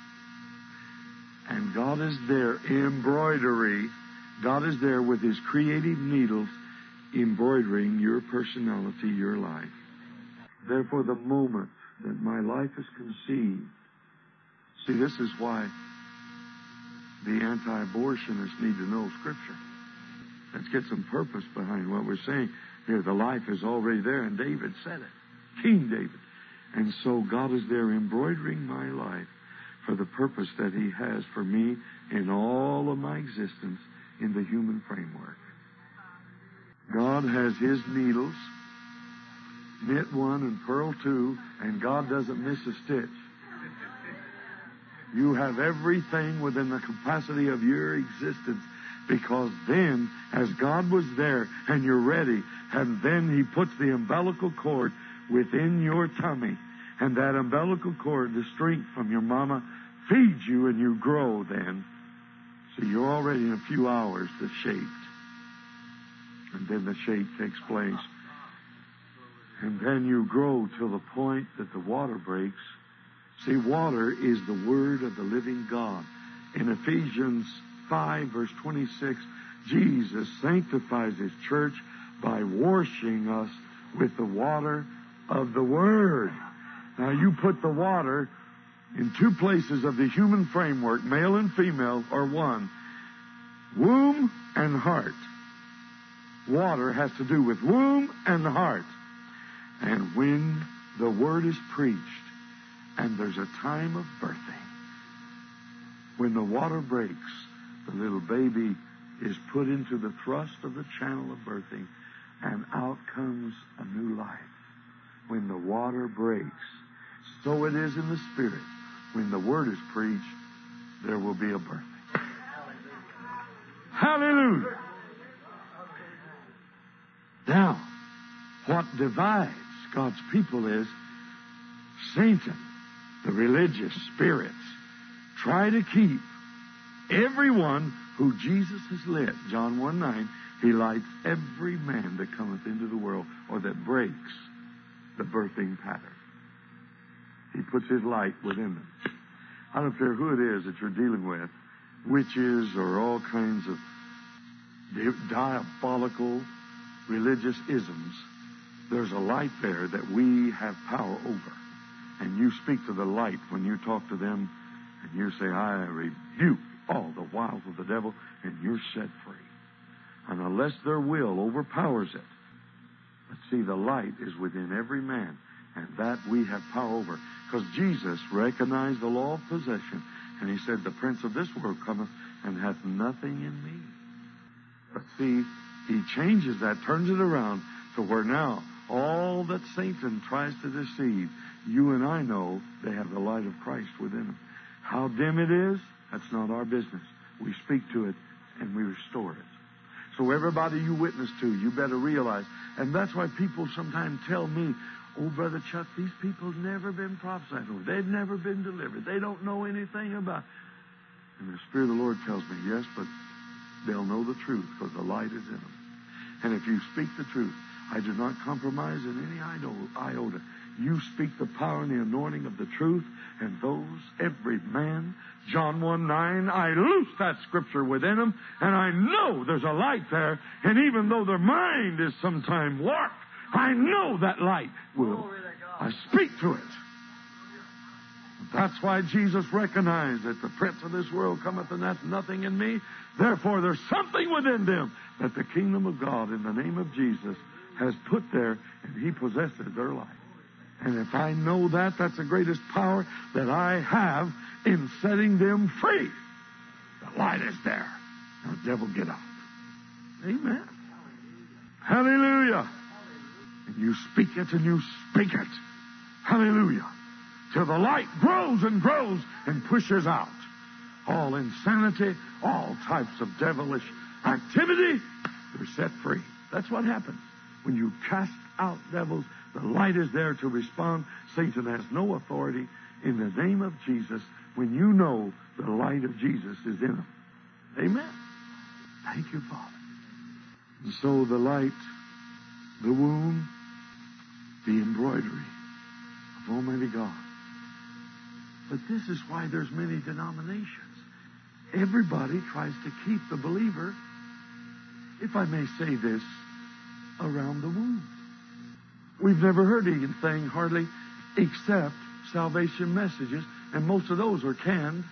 And God is there, embroidery. God is there with His creative needles embroidering your personality, your life. Therefore, the moment that my life is conceived, see, this is why the anti-abortionists need to know Scripture. Let's get some purpose behind what we're saying here. The life is already there, and David said it. King David. And so God is there embroidering my life for the purpose that He has for me in all of my existence in the human framework. God has His needles, knit one and purl two, and God doesn't miss a stitch. You have everything within the capacity of your existence, because then, as God was there and you're ready, and then He puts the umbilical cord within your tummy, and that umbilical cord, the strength from your mama, feeds you and you grow then. So you're already in a few hours the shaped. And then the shape takes place. And then you grow till the point that the water breaks. See, water is the Word of the living God. In Ephesians five, verse twenty-six, Jesus sanctifies His church by washing us with the water of the Word. Now, you put the water in two places of the human framework, male and female, or one. Womb and heart. Water has to do with womb and heart. And when the Word is preached, and there's a time of birthing, when the water breaks, the little baby is put into the thrust of the channel of birthing, and out comes a new life. When the water breaks, so it is in the Spirit. When the Word is preached, there will be a birthing. Hallelujah! Now, what divides God's people is Satan, the religious spirits, try to keep everyone who Jesus has lit. John one nine, He lights every man that cometh into the world, or that breaks the birthing pattern. He puts His light within them. I don't care who it is that you're dealing with, witches or all kinds of diabolical religious isms. There's a light there that we have power over. And you speak to the light when you talk to them, and you say, I rebuke all the wiles of the devil, and you're set free. And unless their will overpowers it, but see, the light is within every man, and that we have power over. Because Jesus recognized the law of possession, and He said, the prince of this world cometh and hath nothing in me. But see, He changes that, turns it around to where now all that Satan tries to deceive, you and I know they have the light of Christ within them. How dim it is, that's not our business. We speak to it and we restore it. So everybody you witness to, you better realize. And that's why people sometimes tell me, oh, Brother Chuck, these people have never been prophesied over. They've never been delivered. They don't know anything about it. And the Spirit of the Lord tells me, yes, but they'll know the truth because the light is in them. And if you speak the truth, I do not compromise in any iota. You speak the power and the anointing of the truth, and those, every man, John one nine, I loose that Scripture within them, and I know there's a light there, and even though their mind is sometimes warped, I know that light will. I speak to it. That's why Jesus recognized that the prince of this world cometh and hath nothing in me. Therefore, there's something within them that the kingdom of God, in the name of Jesus, has put there, and He possesses their life. And if I know that, that's the greatest power that I have in setting them free. The light is there. Now, devil, get out. Amen. Hallelujah. And you speak it and you speak it. Hallelujah. Till the light grows and grows and pushes out all insanity, all types of devilish activity. They're set free. That's what happens. When you cast out devils, the light is there to respond. Satan has no authority in the name of Jesus when you know the light of Jesus is in them. Amen. Thank you, Father. And so the light, the womb, the embroidery of Almighty God. But this is why there's many denominations. Everybody tries to keep the believer, if I may say this, around the womb. We've never heard anything hardly except salvation messages, and most of those are canned.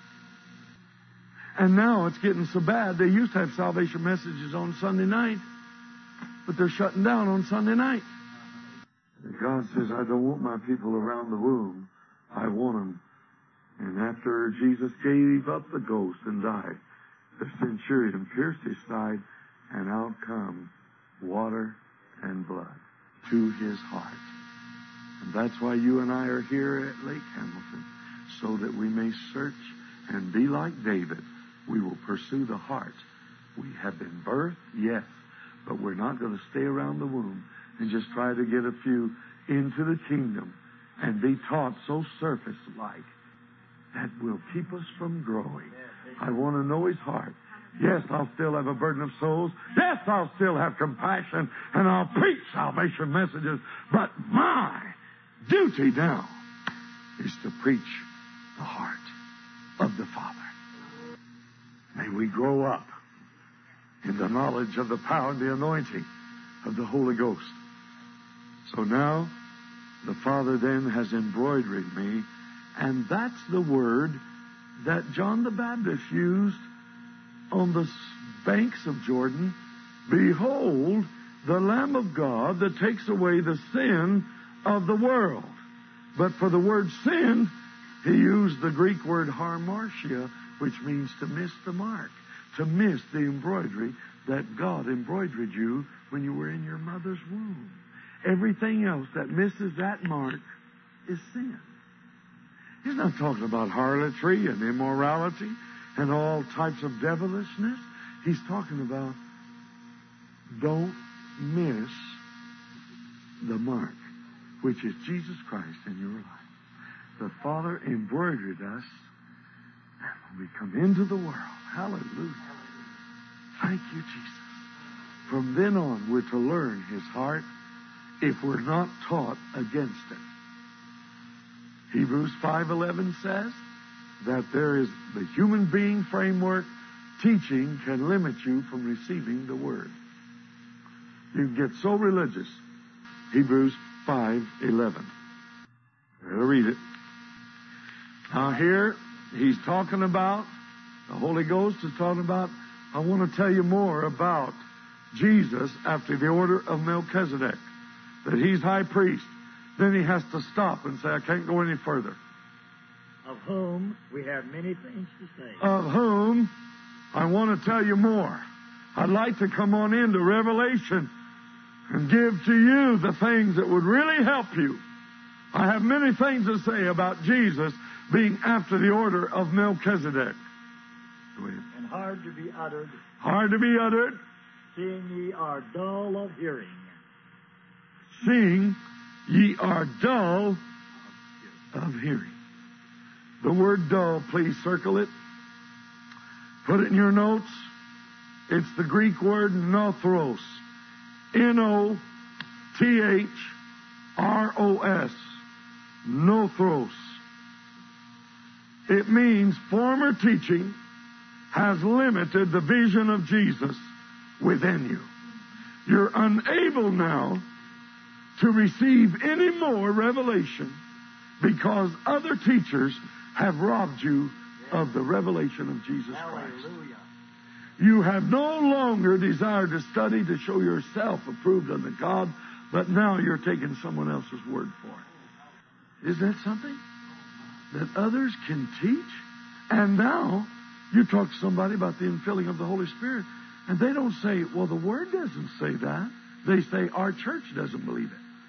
And now it's getting so bad, they used to have salvation messages on Sunday night, but they're shutting down on Sunday night. And God says, I don't want my people around the womb. I want them. And after Jesus gave up the ghost and died, the centurion pierced his side, and out come water and blood to his heart. And that's why you and I are here at Lake Hamilton, so that we may search and be like David. We will pursue the heart. We have been birthed, yes, but we're not going to stay around the womb and just try to get a few into the kingdom and be taught so surface-like. That will keep us from growing. I want to know his heart. Yes, I'll still have a burden of souls. Yes, I'll still have compassion, and I'll preach salvation messages. But my duty now is to preach the heart of the Father. May we grow up in the knowledge of the power and the anointing of the Holy Ghost. So now, the Father then has embroidered me, and that's the word that John the Baptist used on the banks of Jordan. Behold, the Lamb of God that takes away the sin of the world. But for the word sin, he used the Greek word harmartia, which means to miss the mark, to miss the embroidery that God embroidered you when you were in your mother's womb. Everything else that misses that mark is sin. He's not talking about harlotry and immorality and all types of devilishness. He's talking about don't miss the mark, which is Jesus Christ in your life. The Father embroidered us, and when we come into the world, hallelujah, thank you, Jesus. From then on, we're to learn his heart if we're not taught against it. Hebrews five eleven says that there is the human being framework. Teaching can limit you from receiving the word. You get so religious. Hebrews five eleven. I'll read it. Now here, he's talking about, the Holy Ghost is talking about, I want to tell you more about Jesus after the order of Melchizedek, that he's high priest. Then he has to stop and say, I can't go any further. Of whom we have many things to say. Of whom I want to tell you more. I'd like to come on into Revelation and give to you the things that would really help you. I have many things to say about Jesus being after the order of Melchizedek. Go ahead. And hard to be uttered. Hard to be uttered. Seeing ye are dull of hearing. Seeing ye are dull of hearing. The word dull, please circle it. Put it in your notes. It's the Greek word nothros. N O T H R O S. Nothros. It means former teaching has limited the vision of Jesus within you. You're unable now to receive any more revelation because other teachers have robbed you of the revelation of Jesus Christ. Hallelujah. You have no longer desire to study to show yourself approved unto God, but now you're taking someone else's word for it. Isn't that something? That others can teach? And now you talk to somebody about the infilling of the Holy Spirit, and they don't say, well, the Word doesn't say that. They say, our church doesn't believe it.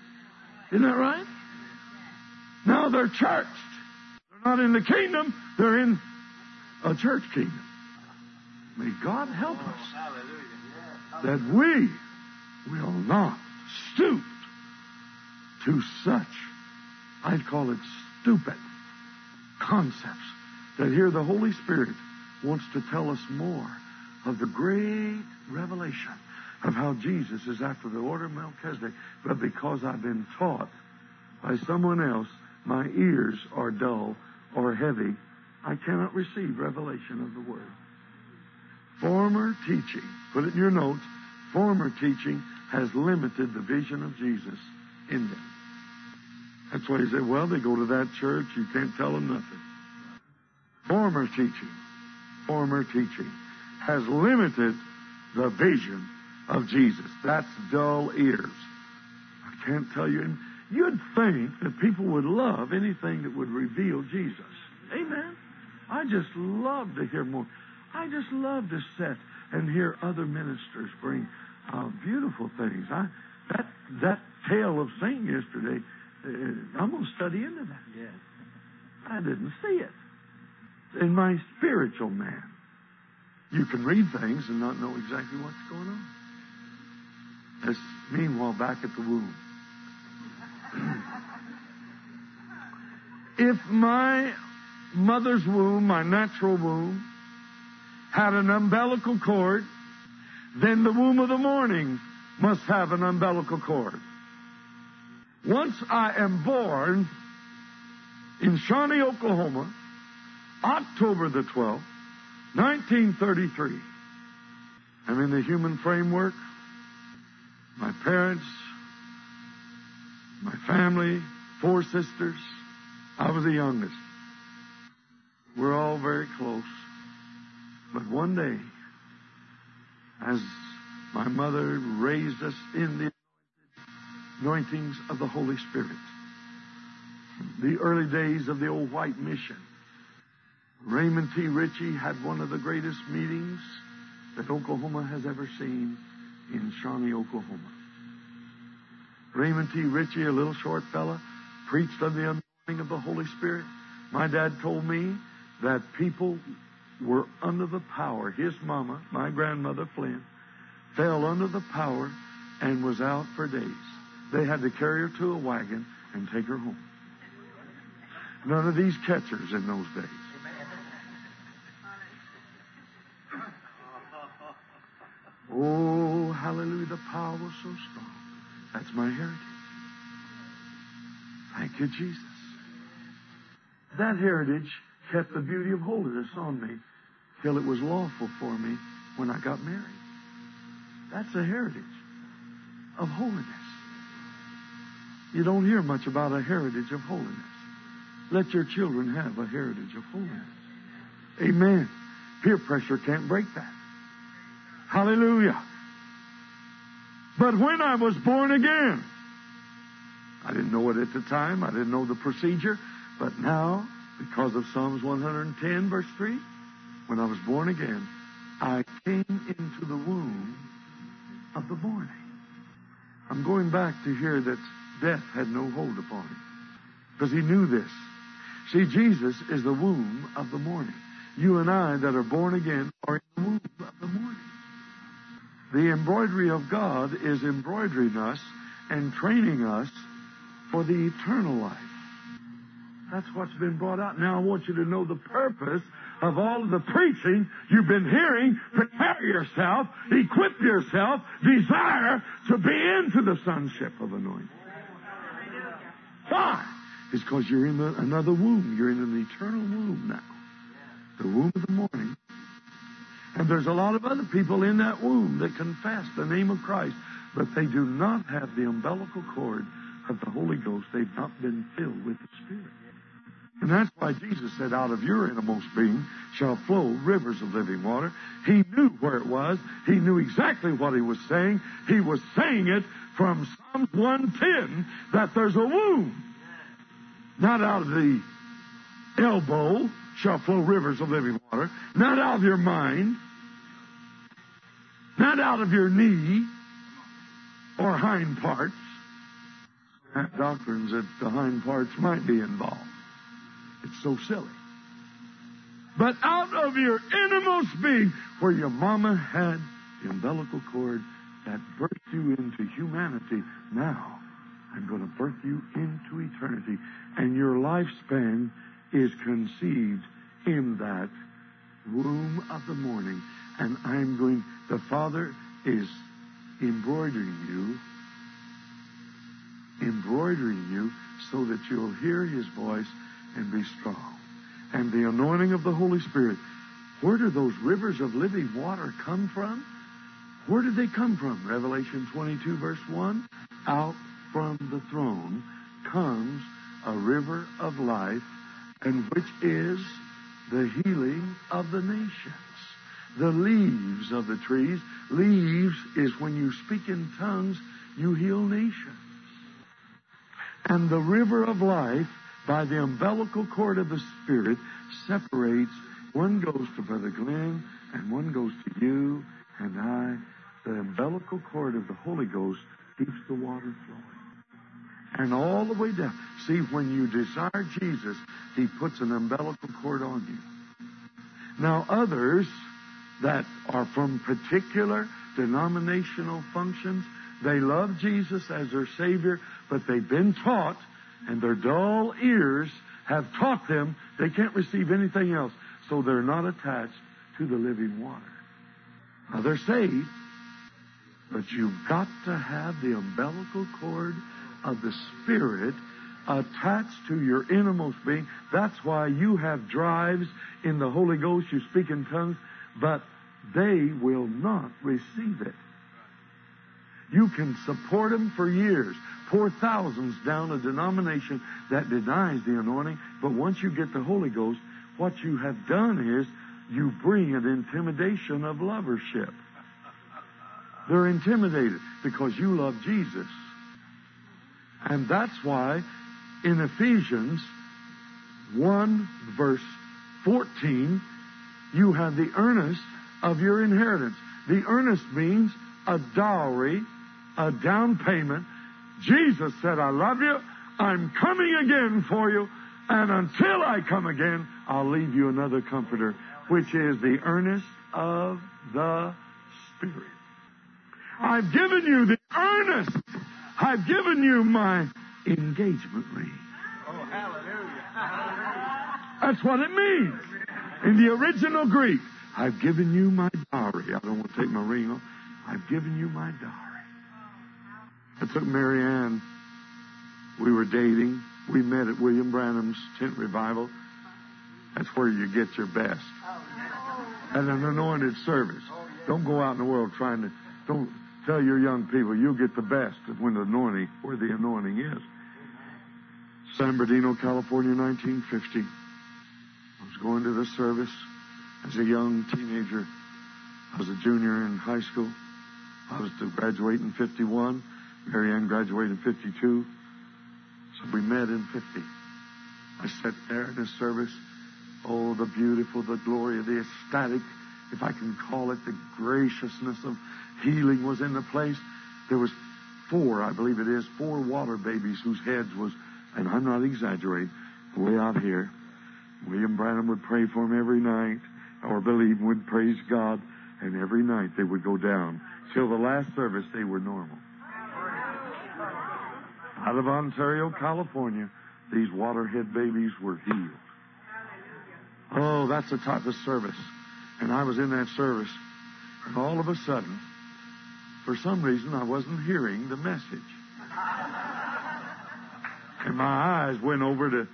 Isn't that right? Now they're churched. They're not in the kingdom. They're in a church kingdom. May God help us that we will not stoop to such, I'd call it stupid, concepts that here the Holy Spirit wants to tell us more of the great revelation of how Jesus is after the order of Melchizedek. But because I've been taught by someone else, my ears are dull or heavy, I cannot receive revelation of the Word. Former teaching, put it in your notes, former teaching has limited the vision of Jesus in them. That's why he said, well, they go to that church, you can't tell them nothing. Former teaching, former teaching has limited the vision of Jesus. That's dull ears. I can't tell you. And you'd think that people would love anything that would reveal Jesus. Amen. I just love to hear more. I just love to sit and hear other ministers bring uh, beautiful things. I, that that tale of Saint yesterday, uh, I'm going to study into that. Yes. I didn't see it. In my spiritual man, you can read things and not know exactly what's going on. That's meanwhile back at the womb. If my mother's womb, my natural womb, had an umbilical cord, then the womb of the morning must have an umbilical cord. Once I am born in Shawnee, Oklahoma, October the twelfth, nineteen thirty-three, I'm in the human framework. My parents, my family, four sisters. I was the youngest. We're all very close. But one day, as my mother raised us in the anointings of the Holy Spirit, the early days of the old white mission, Raymond T. Ritchie had one of the greatest meetings that Oklahoma has ever seen in Shawnee, Oklahoma. Raymond T. Ritchie, a little short fella, preached on the anointing of the Holy Spirit. My dad told me that people were under the power. His mama, my grandmother Flynn, fell under the power and was out for days. They had to carry her to a wagon and take her home. None of these catchers in those days. Oh, hallelujah, the power was so strong. That's my heritage. Thank you, Jesus. That heritage kept the beauty of holiness on me till it was lawful for me when I got married. That's a heritage of holiness. You don't hear much about a heritage of holiness. Let your children have a heritage of holiness. Amen. Peer pressure can't break that. Hallelujah. But when I was born again, I didn't know it at the time. I didn't know the procedure. But now, because of Psalms one hundred ten, verse three, when I was born again, I came into the womb of the morning. I'm going back to hear that death had no hold upon him, because he knew this. See, Jesus is the womb of the morning. You and I that are born again are in the womb of the morning. The embroidery of God is embroidering us and training us for the eternal life. That's what's been brought out. Now I want you to know the purpose of all of the preaching you've been hearing. Prepare yourself, equip yourself, desire to be into the sonship of anointing. Why? It's because you're in the, another womb. You're in an eternal womb now. The womb of the morning. And there's a lot of other people in that womb that confess the name of Christ, but they do not have the umbilical cord of the Holy Ghost. They've not been filled with the Spirit. And that's why Jesus said, out of your innermost being shall flow rivers of living water. He knew where it was. He knew exactly what he was saying. He was saying it from Psalms one ten, that there's a womb. Not out of the elbow shall flow rivers of living water. Not out of your mind. Not out of your knee or hind parts. have doctrines that the hind parts might be involved. It's so silly. But out of your innermost being, where your mama had the umbilical cord that birthed you into humanity, now I'm going to birth you into eternity. And your lifespan is conceived in that womb of the morning. And I'm going, the Father is embroidering you, embroidering you so that you'll hear His voice and be strong. And the anointing of the Holy Spirit. Where do those rivers of living water come from? Where did they come from? Revelation twenty-two, verse one. Out from the throne comes a river of life, and which is the healing of the nations. The leaves of the trees. Leaves is when you speak in tongues, you heal nations. And the river of life, by the umbilical cord of the Spirit, separates. One goes to Brother Glenn, and one goes to you and I. The umbilical cord of the Holy Ghost keeps the water flowing. And all the way down. See, when you desire Jesus, He puts an umbilical cord on you. Now, others that are from particular denominational functions, they love Jesus as their Savior, but they've been taught, and their dull ears have taught them they can't receive anything else, so they're not attached to the living water. Now, they're saved, but you've got to have the umbilical cord of the Spirit attached to your innermost being. That's why you have drives in the Holy Ghost. You speak in tongues, but they will not receive it. You can support them for years, pour thousands down a denomination that denies the anointing, but once you get the Holy Ghost, what you have done is you bring an intimidation of lovership. They're intimidated because you love Jesus. And that's why in Ephesians one, verse fourteen, you have the earnest of your inheritance. The earnest means a dowry, a down payment. Jesus said, I love you. I'm coming again for you. And until I come again, I'll leave you another comforter, which is the earnest of the Spirit. I've given you the earnest. I've given you my engagement ring. Oh, hallelujah. That's what it means. In the original Greek, I've given you my dowry. I don't want to take my ring off. I've given you my dowry. I took Mary Ann. We were dating. We met at William Branham's tent revival. That's where you get your best. At an anointed service. Don't go out in the world trying to... Don't tell your young people you'll get the best when the anointing, where the anointing is. San Bernardino, California, nineteen fifty. I was going to the service as a young teenager. I was a junior in high school. I was to graduate in fifty-one. Mary Ann graduated in fifty-two. So we met in fifty. I sat there in the service. Oh, the beautiful, the glory, the ecstatic, if I can call it, the graciousness of healing was in the place. There was four, I believe it is, four water babies whose heads was, and I'm not exaggerating, way out here. William Branham would pray for them every night, or believe would praise God, and every night they would go down. Till the last service, they were normal. Out of Ontario, California, these waterhead babies were healed. Oh, that's the type of service. And I was in that service, and all of a sudden, for some reason, I wasn't hearing the message. And my eyes went over to...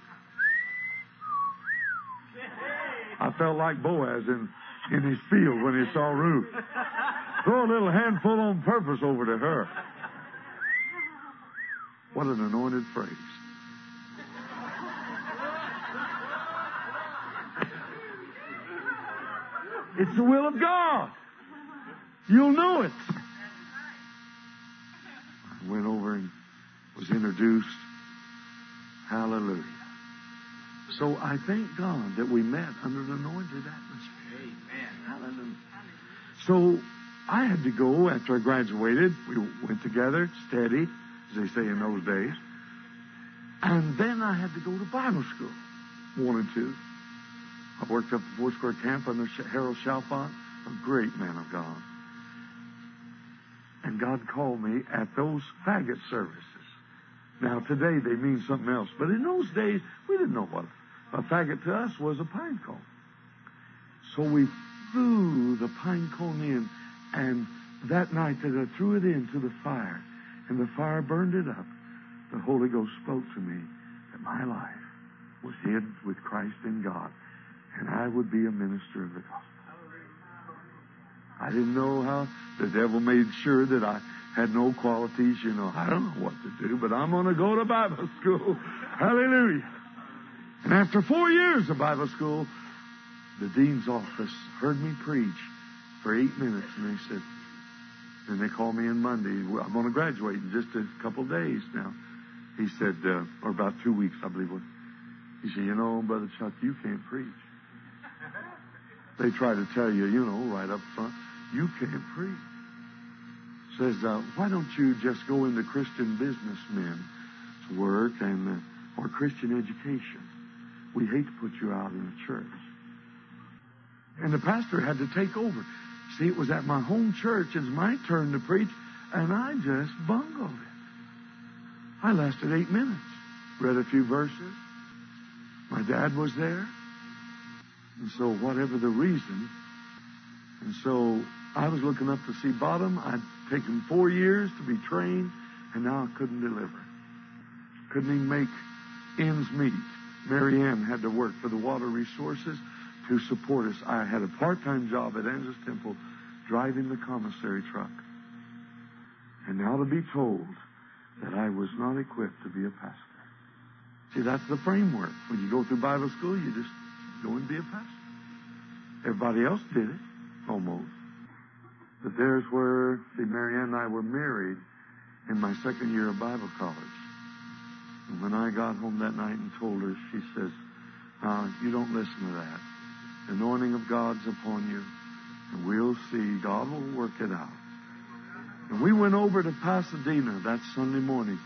I felt like Boaz in, in his field when he saw Ruth. Throw a little handful on purpose over to her. What an anointed phrase. It's the will of God. You'll know it. I went over and was introduced. Hallelujah. So I thank God that we met under an anointed atmosphere. Amen. Hallelujah. So I had to go after I graduated. We went together, steady, as they say in those days. And then I had to go to Bible school. Wanted to. I worked up at Foursquare Camp under Harold Chalfont, a great man of God. And God called me at those faggot services. Now, today they mean something else. But in those days, we didn't know what a faggot to us was a pine cone. So we threw the pine cone in, and that night that I threw it into the fire, and the fire burned it up, the Holy Ghost spoke to me that my life was hid with Christ in God, and I would be a minister of the gospel. I didn't know how the devil made sure that I had no qualities. You know, I don't know what to do, but I'm going to go to Bible school. Hallelujah. And after four years of Bible school, the dean's office heard me preach for eight minutes, and they said, and they called me in Monday. Well, I'm going to graduate in just a couple of days now. He said, uh, or about two weeks, I believe it was. He said, you know, Brother Chuck, you can't preach. They try to tell you, you know, right up front, you can't preach. Says, uh, why don't you just go into Christian businessmen's work and uh, or Christian education? We hate to put you out in the church. And the pastor had to take over. See, it was at my home church. It's my turn to preach, and I just bungled it. I lasted eight minutes, read a few verses. My dad was there. And so whatever the reason, and so I was looking up to see bottom. I'd taken four years to be trained, and now I couldn't deliver. Couldn't even make ends meet. Mary Ann had to work for the water resources to support us. I had a part-time job at Anza's Temple driving the commissary truck. And now to be told that I was not equipped to be a pastor. See, that's the framework. When you go through Bible school, you just go and be a pastor. Everybody else did it, almost. But there's where, see, Mary Ann and I were married in my second year of Bible college. And when I got home that night and told her, she says, uh, you don't listen to that. The anointing of God's upon you, and we'll see. God will work it out. And we went over to Pasadena that Sunday morning.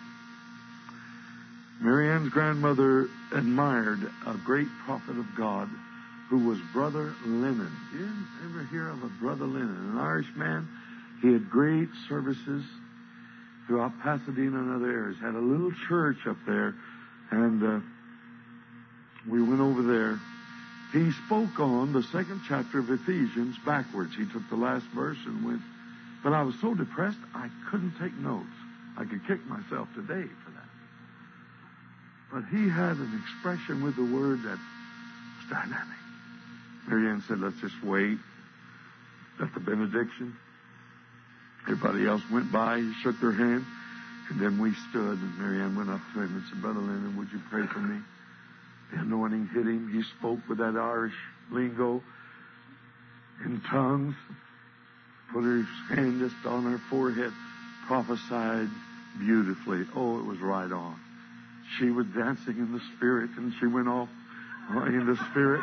Mary Ann's grandmother admired a great prophet of God who was Brother Lennon. You ever hear of a Brother Lennon? An Irish man. He had great services throughout Pasadena and other areas. Had a little church up there, and uh, we went over there. He spoke on the second chapter of Ephesians backwards. He took the last verse and went. But I was so depressed, I couldn't take notes. I could kick myself today for that. But he had an expression with the word that was dynamic. Mary Ann said, let's just wait at the benediction. Everybody else went by. He shook their hand. And then we stood, and Mary Ann went up to him and said, Brother Lennon, would you pray for me? The anointing hit him. He spoke with that Irish lingo in tongues. Put his hand just on her forehead. Prophesied beautifully. Oh, it was right on. She was dancing in the Spirit, and she went off in the Spirit.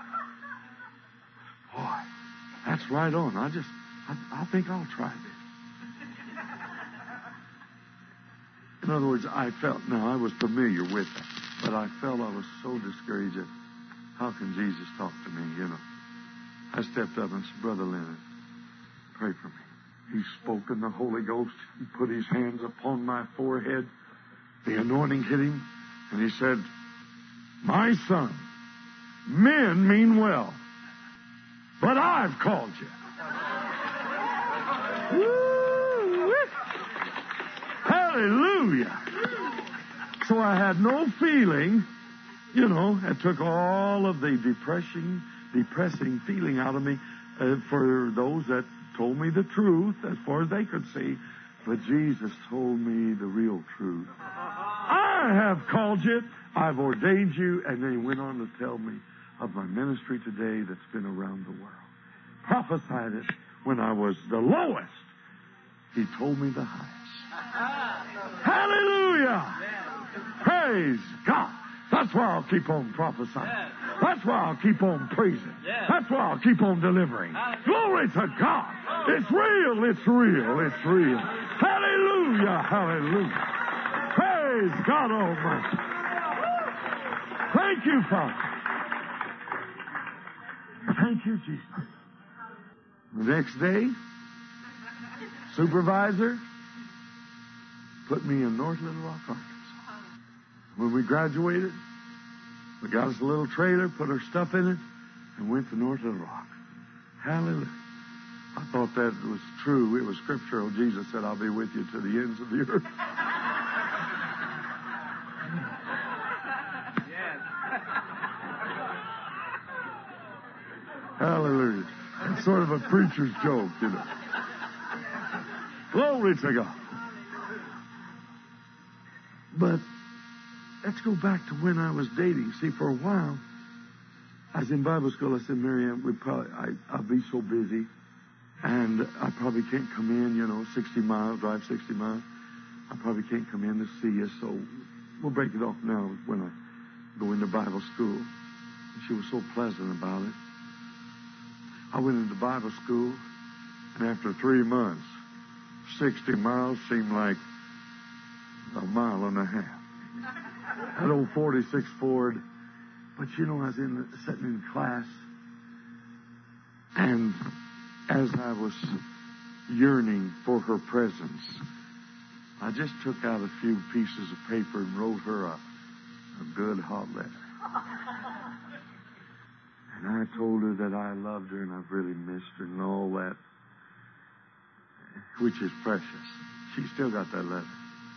Boy, that's right on. I just, I, I think I'll try this. In other words, I felt, now I was familiar with it, but I felt I was so discouraged that how can Jesus talk to me, you know? I stepped up and said, Brother Lennon, pray for me. He spoke in the Holy Ghost. He put his hands upon my forehead. The anointing hit him, and he said, my son, men mean well, but I've called you. Woo! Hallelujah. So I had no feeling, you know, it took all of the depressing, depressing feeling out of me uh, for those that told me the truth as far as they could see. But Jesus told me the real truth. I have called you. I've ordained you. And then he went on to tell me of my ministry today that's been around the world. Prophesied it when I was the lowest. He told me the highest. Hallelujah. Praise God. That's why I'll keep on prophesying. That's why I'll keep on praising. That's why I'll keep on delivering. Glory to God. It's real. It's real. It's real. Hallelujah. Hallelujah. Praise God Almighty. Thank you, Father. Thank you, Jesus. The next day, supervisor put me in North Little Rock, Arkansas. When we graduated, we got us a little trailer, put our stuff in it, and went to North Little Rock. Hallelujah. I thought that was true. It was scriptural. Jesus said, I'll be with you to the ends of the earth. Hallelujah. It's sort of a preacher's joke, you know. Glory to God. But let's go back to when I was dating. See, for a while, I was in Bible school. I said, Miriam, we probably, I, I'll be so busy, and I probably can't come in, you know, sixty miles, drive sixty miles. I probably can't come in to see you, so we'll break it off now when I go into Bible school. And she was so pleasant about it. I went into Bible school, and after three months, sixty miles seemed like a mile and a half. That old forty-six Ford. But you know, I was in, sitting in class, and as I was yearning for her presence, I just took out a few pieces of paper and wrote her a, a good hot letter. And I told her that I loved her and I've really missed her and all that, which is precious. She still got that letter.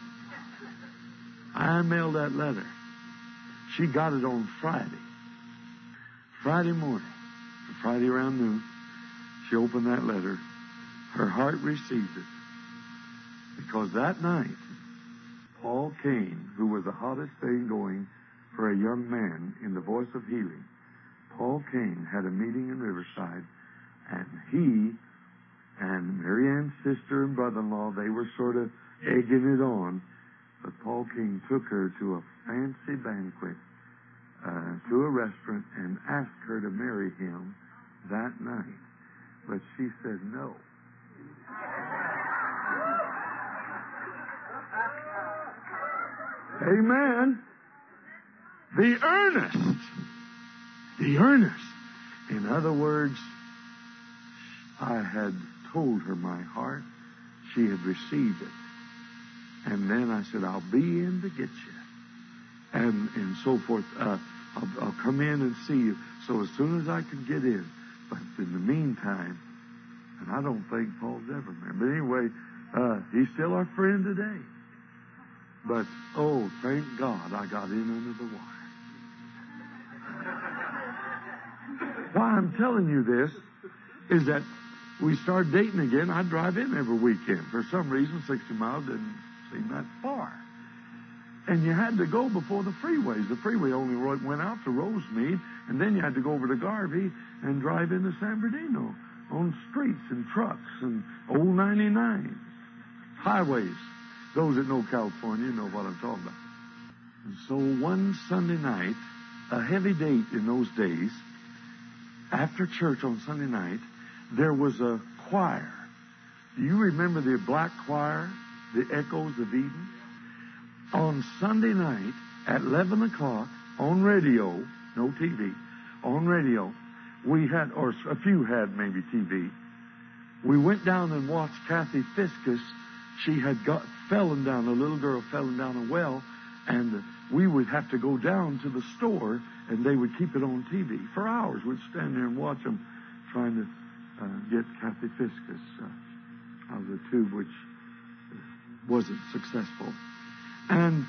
I mailed that letter. She got it on Friday. Friday morning, Friday around noon, she opened that letter. Her heart received it. Because that night, Paul Cain, who was the hottest thing going for a young man in the Voice of Healing, Paul Cain had a meeting in Riverside, and he and Marianne's sister and brother-in-law, they were sort of egging it on. But Paul King took her to a fancy banquet, uh, to a restaurant, and asked her to marry him that night. But she said no. Amen. The earnest. The earnest. In other words, I had told her my heart. She had received it. And then I said, I'll be in to get you. And and so forth. Uh, I'll, I'll come in and see you. So as soon as I could get in. But in the meantime, and I don't think Paul's ever married. But anyway, uh, he's still our friend today. But, oh, thank God I got in under the wire. Why I'm telling you this is that we started dating again. I'd drive in every weekend. For some reason, sixty miles didn't seem that far. And you had to go before the freeways. The freeway only went out to Rosemead, and then you had to go over to Garvey and drive into San Bernardino on streets and trucks and old ninety-nines, highways. Those that know California know what I'm talking about. And so one Sunday night, a heavy date in those days, after church on Sunday night, there was a choir. Do you remember the black choir, the Echoes of Eden? On Sunday night at eleven o'clock on radio, no T V, on radio, we had, or a few had maybe T V. We went down and watched Kathy Fiskus. She had got fallen down, a little girl fallen down a well, and we would have to go down to the store, and they would keep it on T V for hours. We'd stand there and watch them trying to uh, get Kathy Fiskus uh, out of the tube, which wasn't successful. And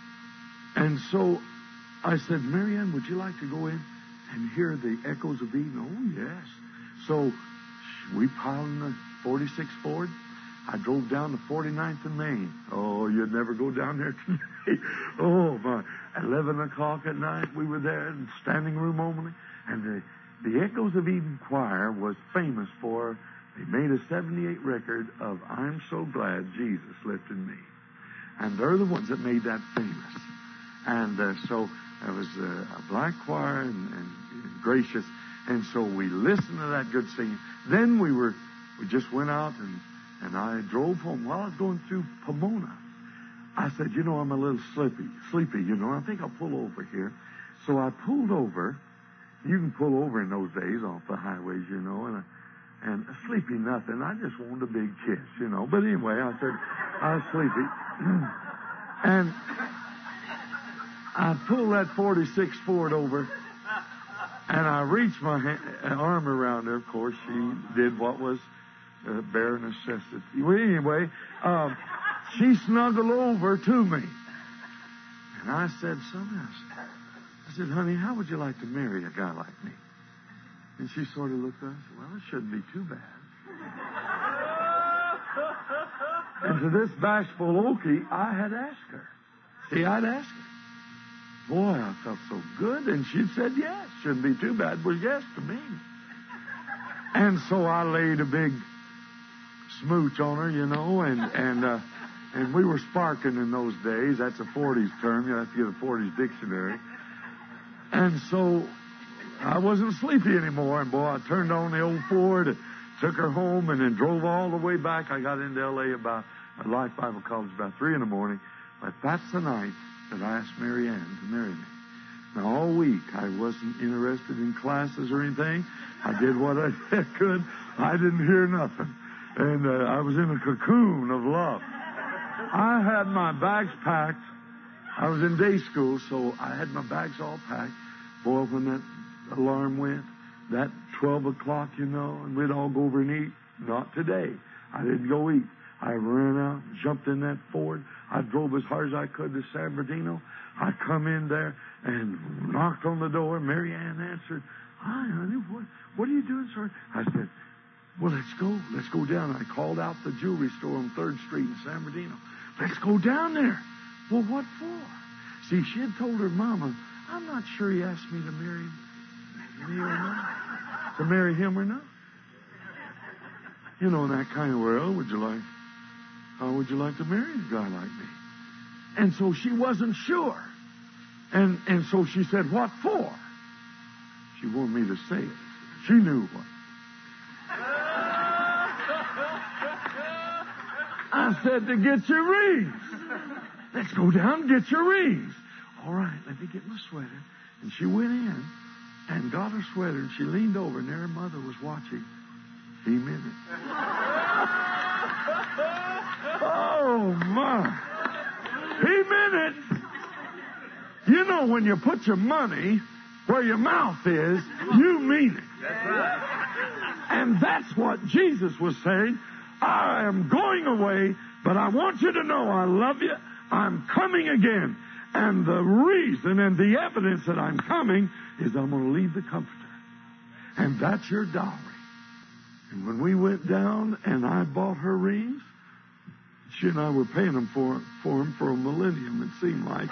and so I said, Marianne, would you like to go in and hear the Echoes of Eden? Oh, yes. So we piled in the forty-six Ford. I drove down to forty-ninth and Main. Oh, you'd never go down there today. Oh, my. eleven o'clock at night, we were there in standing room only. And the, the Echoes of Eden choir was famous for, they made a seventy-eight record of I'm So Glad Jesus Lifted Me. And they're the ones that made that famous. And uh, so it was uh, a black choir and, and, and gracious. And so we listened to that good singing. Then we were, we just went out and And I drove home. While I was going through Pomona, I said, you know, I'm a little sleepy, sleepy, you know. I think I'll pull over here. So I pulled over. You can pull over in those days off the highways, you know, and and sleepy nothing. I just wanted a big kiss, you know. But anyway, I said, I was sleepy. And I pulled that forty-six Ford over, and I reached my hand, arm around her. Of course, she did what was uh, bare necessity. Well, anyway, um, she snuggled over to me. And I said something else. I said, honey, how would you like to marry a guy like me? And she sort of looked at us and said, well, it shouldn't be too bad. And to this bashful Okie, I had asked her. See, I'd asked her. Boy, I felt so good. And she said, yes, shouldn't be too bad. Well, yes to me. And so I laid a big smooch on her, you know, and, and, uh, and we were sparking in those days. That's a forties term. You have to get a forties dictionary. And so I wasn't sleepy anymore. And, boy, I turned on the old Ford and took her home and then drove all the way back. I got into L A about, at Life Bible College about three in the morning. But that's the night that I asked Mary Ann to marry me. Now, all week, I wasn't interested in classes or anything. I did what I could. I didn't hear nothing. And uh, I was in a cocoon of love. I had my bags packed. I was in day school, so I had my bags all packed. Boy, when that alarm went, that twelve o'clock, you know, and we'd all go over and eat. Not today. I didn't go eat. I ran out, jumped in that Ford. I drove as hard as I could to San Bernardino. I come in there and knocked on the door. Mary Ann answered. Hi, honey. What, what are you doing, sir? I said, well, let's go. Let's go down. I called out the jewelry store on third Street in San Bernardino. Let's go down there. Well, what for? See, she had told her mama, I'm not sure he asked me to marry me or not. To marry him or not. You know, in that kind of world, would you like, how would you like to marry a guy like me? And so she wasn't sure. And, and so she said, what for? She wanted me to say it. She knew what. I said, to get your rings. Let's go down and get your rings. All right, let me get my sweater. And she went in and got her sweater, and she leaned over, and there her mother was watching. He meant it. Oh, my. He meant it. You know, when you put your money where your mouth is, you mean it. That's right. And that's what Jesus was saying. I am going away, but I want you to know I love you. I'm coming again. And the reason and the evidence that I'm coming is I'm going to leave the Comforter. And that's your dowry. And when we went down and I bought her rings, she and I were paying them for, for them for a millennium, it seemed like.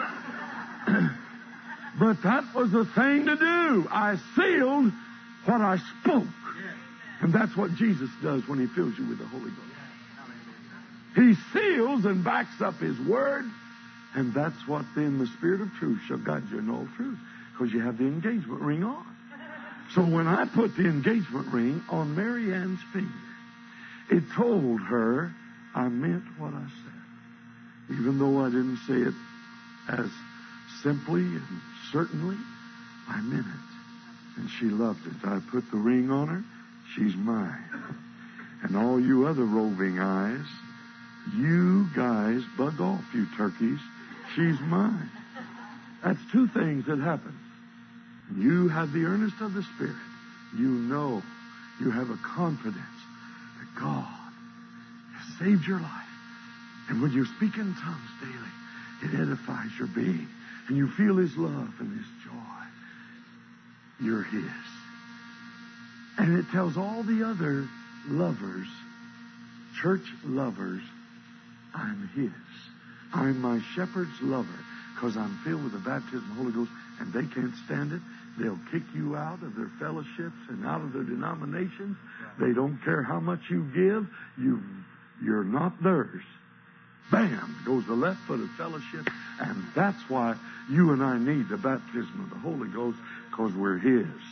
But that was the thing to do. I sealed what I spoke. And that's what Jesus does when he fills you with the Holy Ghost. He seals and backs up his word. And that's what then the Spirit of truth shall guide you in all truth. Because you have the engagement ring on. So when I put the engagement ring on Mary Ann's finger, it told her I meant what I said. Even though I didn't say it as simply and certainly, I meant it. And she loved it. I put the ring on her. She's mine. And all you other roving eyes, you guys, bug off, you turkeys. She's mine. That's two things that happen. You have the earnest of the Spirit. You know, you have a confidence that God has saved your life. And when you speak in tongues daily, it edifies your being. And you feel his love and his joy. You're his. And it tells all the other lovers, church lovers, I'm his. I'm my shepherd's lover because I'm filled with the baptism of the Holy Ghost, and they can't stand it. They'll kick you out of their fellowships and out of their denominations. They don't care how much you give. You, you're not theirs. Bam, goes the left foot of fellowship, and that's why you and I need the baptism of the Holy Ghost, because we're his.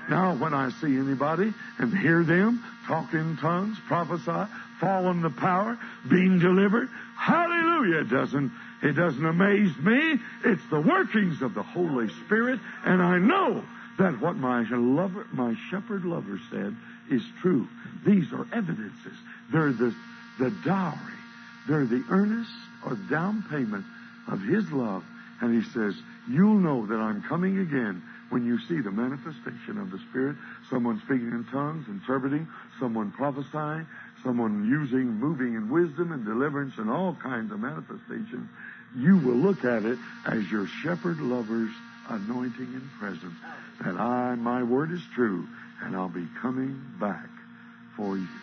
Now, when I see anybody and hear them talk in tongues, prophesy, fall in the power, being delivered, hallelujah, it doesn't, it doesn't amaze me. It's the workings of the Holy Spirit, and I know that what my lover, my shepherd lover said is true. These are evidences. They're the, the dowry. They're the earnest or down payment of His love. And He says, you'll know that I'm coming again when you see the manifestation of the Spirit. Someone speaking in tongues, interpreting, someone prophesying, someone using, moving in wisdom and deliverance and all kinds of manifestations. You will look at it as your shepherd lover's anointing and presence. That I, my word is true, and I'll be coming back for you.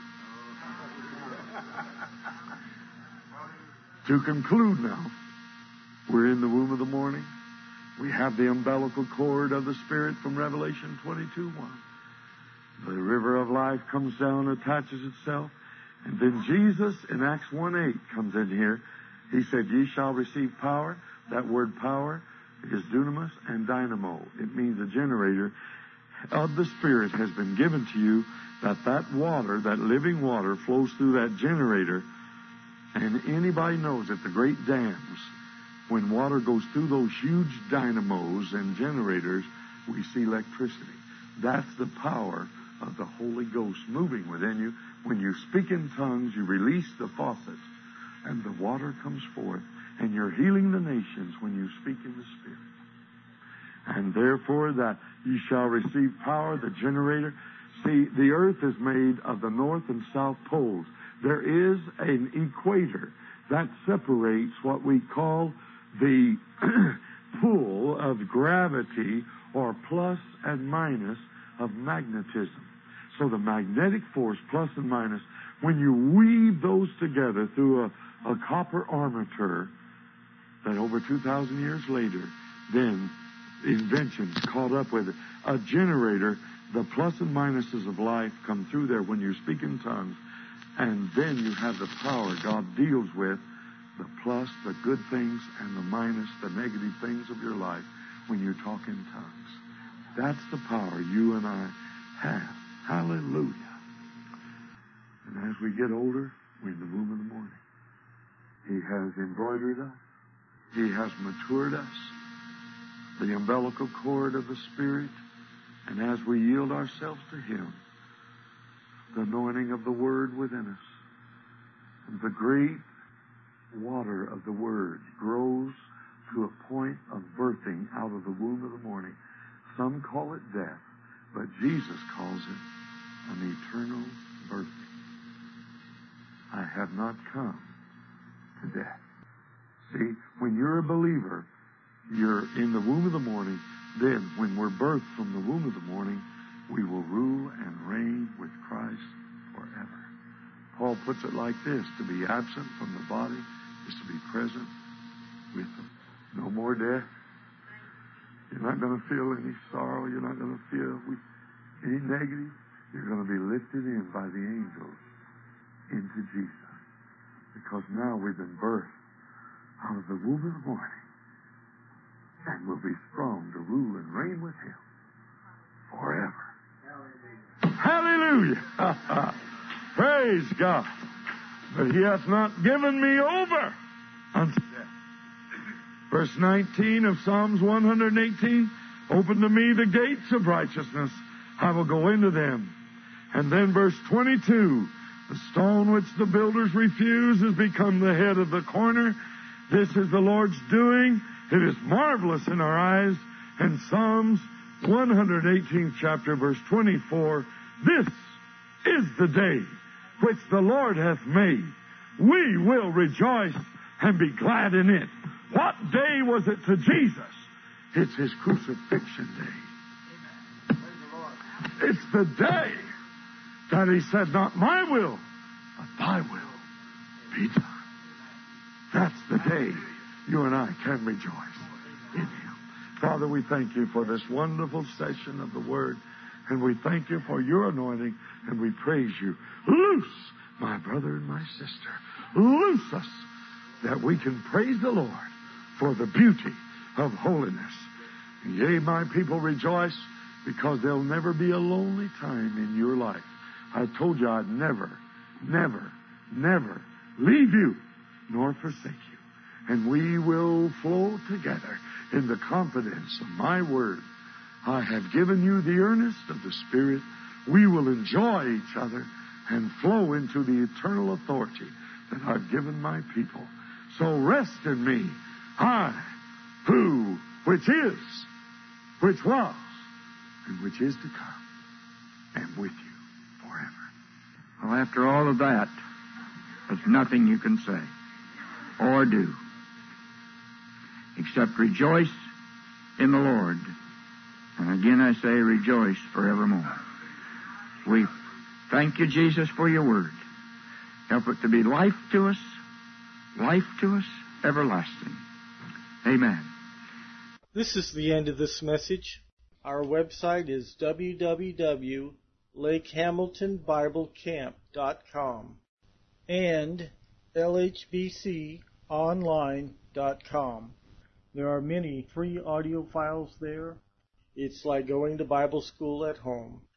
To conclude now, we're in the womb of the morning. We have the umbilical cord of the Spirit from Revelation twenty-two one. The river of life comes down, attaches itself, and then Jesus in Acts one eight comes in here. He said, ye shall receive power. That word power is dunamis and dynamo. It means a generator of the Spirit has been given to you, that that water, that living water, flows through that generator. And anybody knows that the great dams, when water goes through those huge dynamos and generators, we see electricity. That's the power of the Holy Ghost moving within you. When you speak in tongues, you release the faucet, and the water comes forth, and you're healing the nations when you speak in the Spirit. And therefore that ye shall receive power, the generator. See, the earth is made of the north and south poles. There is an equator that separates what we call the pull of gravity, or plus and minus of magnetism. So the magnetic force, plus and minus, when you weave those together through a, a copper armature, that over two thousand years later, then inventions caught up with it. A generator, the plus and minuses of life come through there when you speak in tongues, and then you have the power God deals with, the plus, the good things, and the minus, the negative things of your life when you talk in tongues. That's the power you and I have. Hallelujah. And as we get older, we're in the womb of the morning. He has embroidered us. He has matured us. The umbilical cord of the Spirit. And as we yield ourselves to Him, the anointing of the Word within us, and the great water of the Word grows to a point of birthing out of the womb of the morning. Some call it death, but Jesus calls it an eternal birthing. I have not come to death. See, when you're a believer, you're in the womb of the morning. Then, when we're birthed from the womb of the morning, we will rule and reign with Christ forever. Paul puts it like this: to be absent from the body is to be present with Him. No more death. You're not going to feel any sorrow. You're not going to feel any negative. You're going to be lifted in by the angels into Jesus. Because now we've been birthed out of the womb of the morning. And we'll be strong to rule and reign with Him forever. Hallelujah. Hallelujah. Praise God. But He hath not given me over unto death. Verse nineteen of Psalms one eighteen, open to me the gates of righteousness, I will go into them. And then verse twenty-two, the stone which the builders refuse has become the head of the corner. This is the Lord's doing. It is marvelous in our eyes. And Psalms one eighteenth chapter, verse twenty-four, this is the day which the Lord hath made. We will rejoice and be glad in it. What day was it to Jesus? It's His crucifixion day. It's the day that He said, not my will, but Thy will be done. That's the day you and I can rejoice in Him. Father, we thank You for this wonderful session of the Word, and we thank You for Your anointing, and we praise You. Loose my brother and my sister. Loose us that we can praise the Lord for the beauty of holiness. Yea, my people rejoice because there'll never be a lonely time in your life. I told you I'd never, never, never leave you nor forsake you. And we will flow together in the confidence of my word. I have given you the earnest of the Spirit. We will enjoy each other and flow into the eternal authority that I've given my people. So rest in me. I, who, which is, which was, and which is to come, am with you forever. Well, after all of that, there's nothing you can say or do except rejoice in the Lord. And again I say, rejoice forevermore. We thank you, Jesus, for your word. Help it to be life to us, life to us, everlasting. Amen. This is the end of this message. Our website is w w w dot lake hamilton bible camp dot com and l h b c online dot com. There are many free audio files there. It's like going to Bible school at home.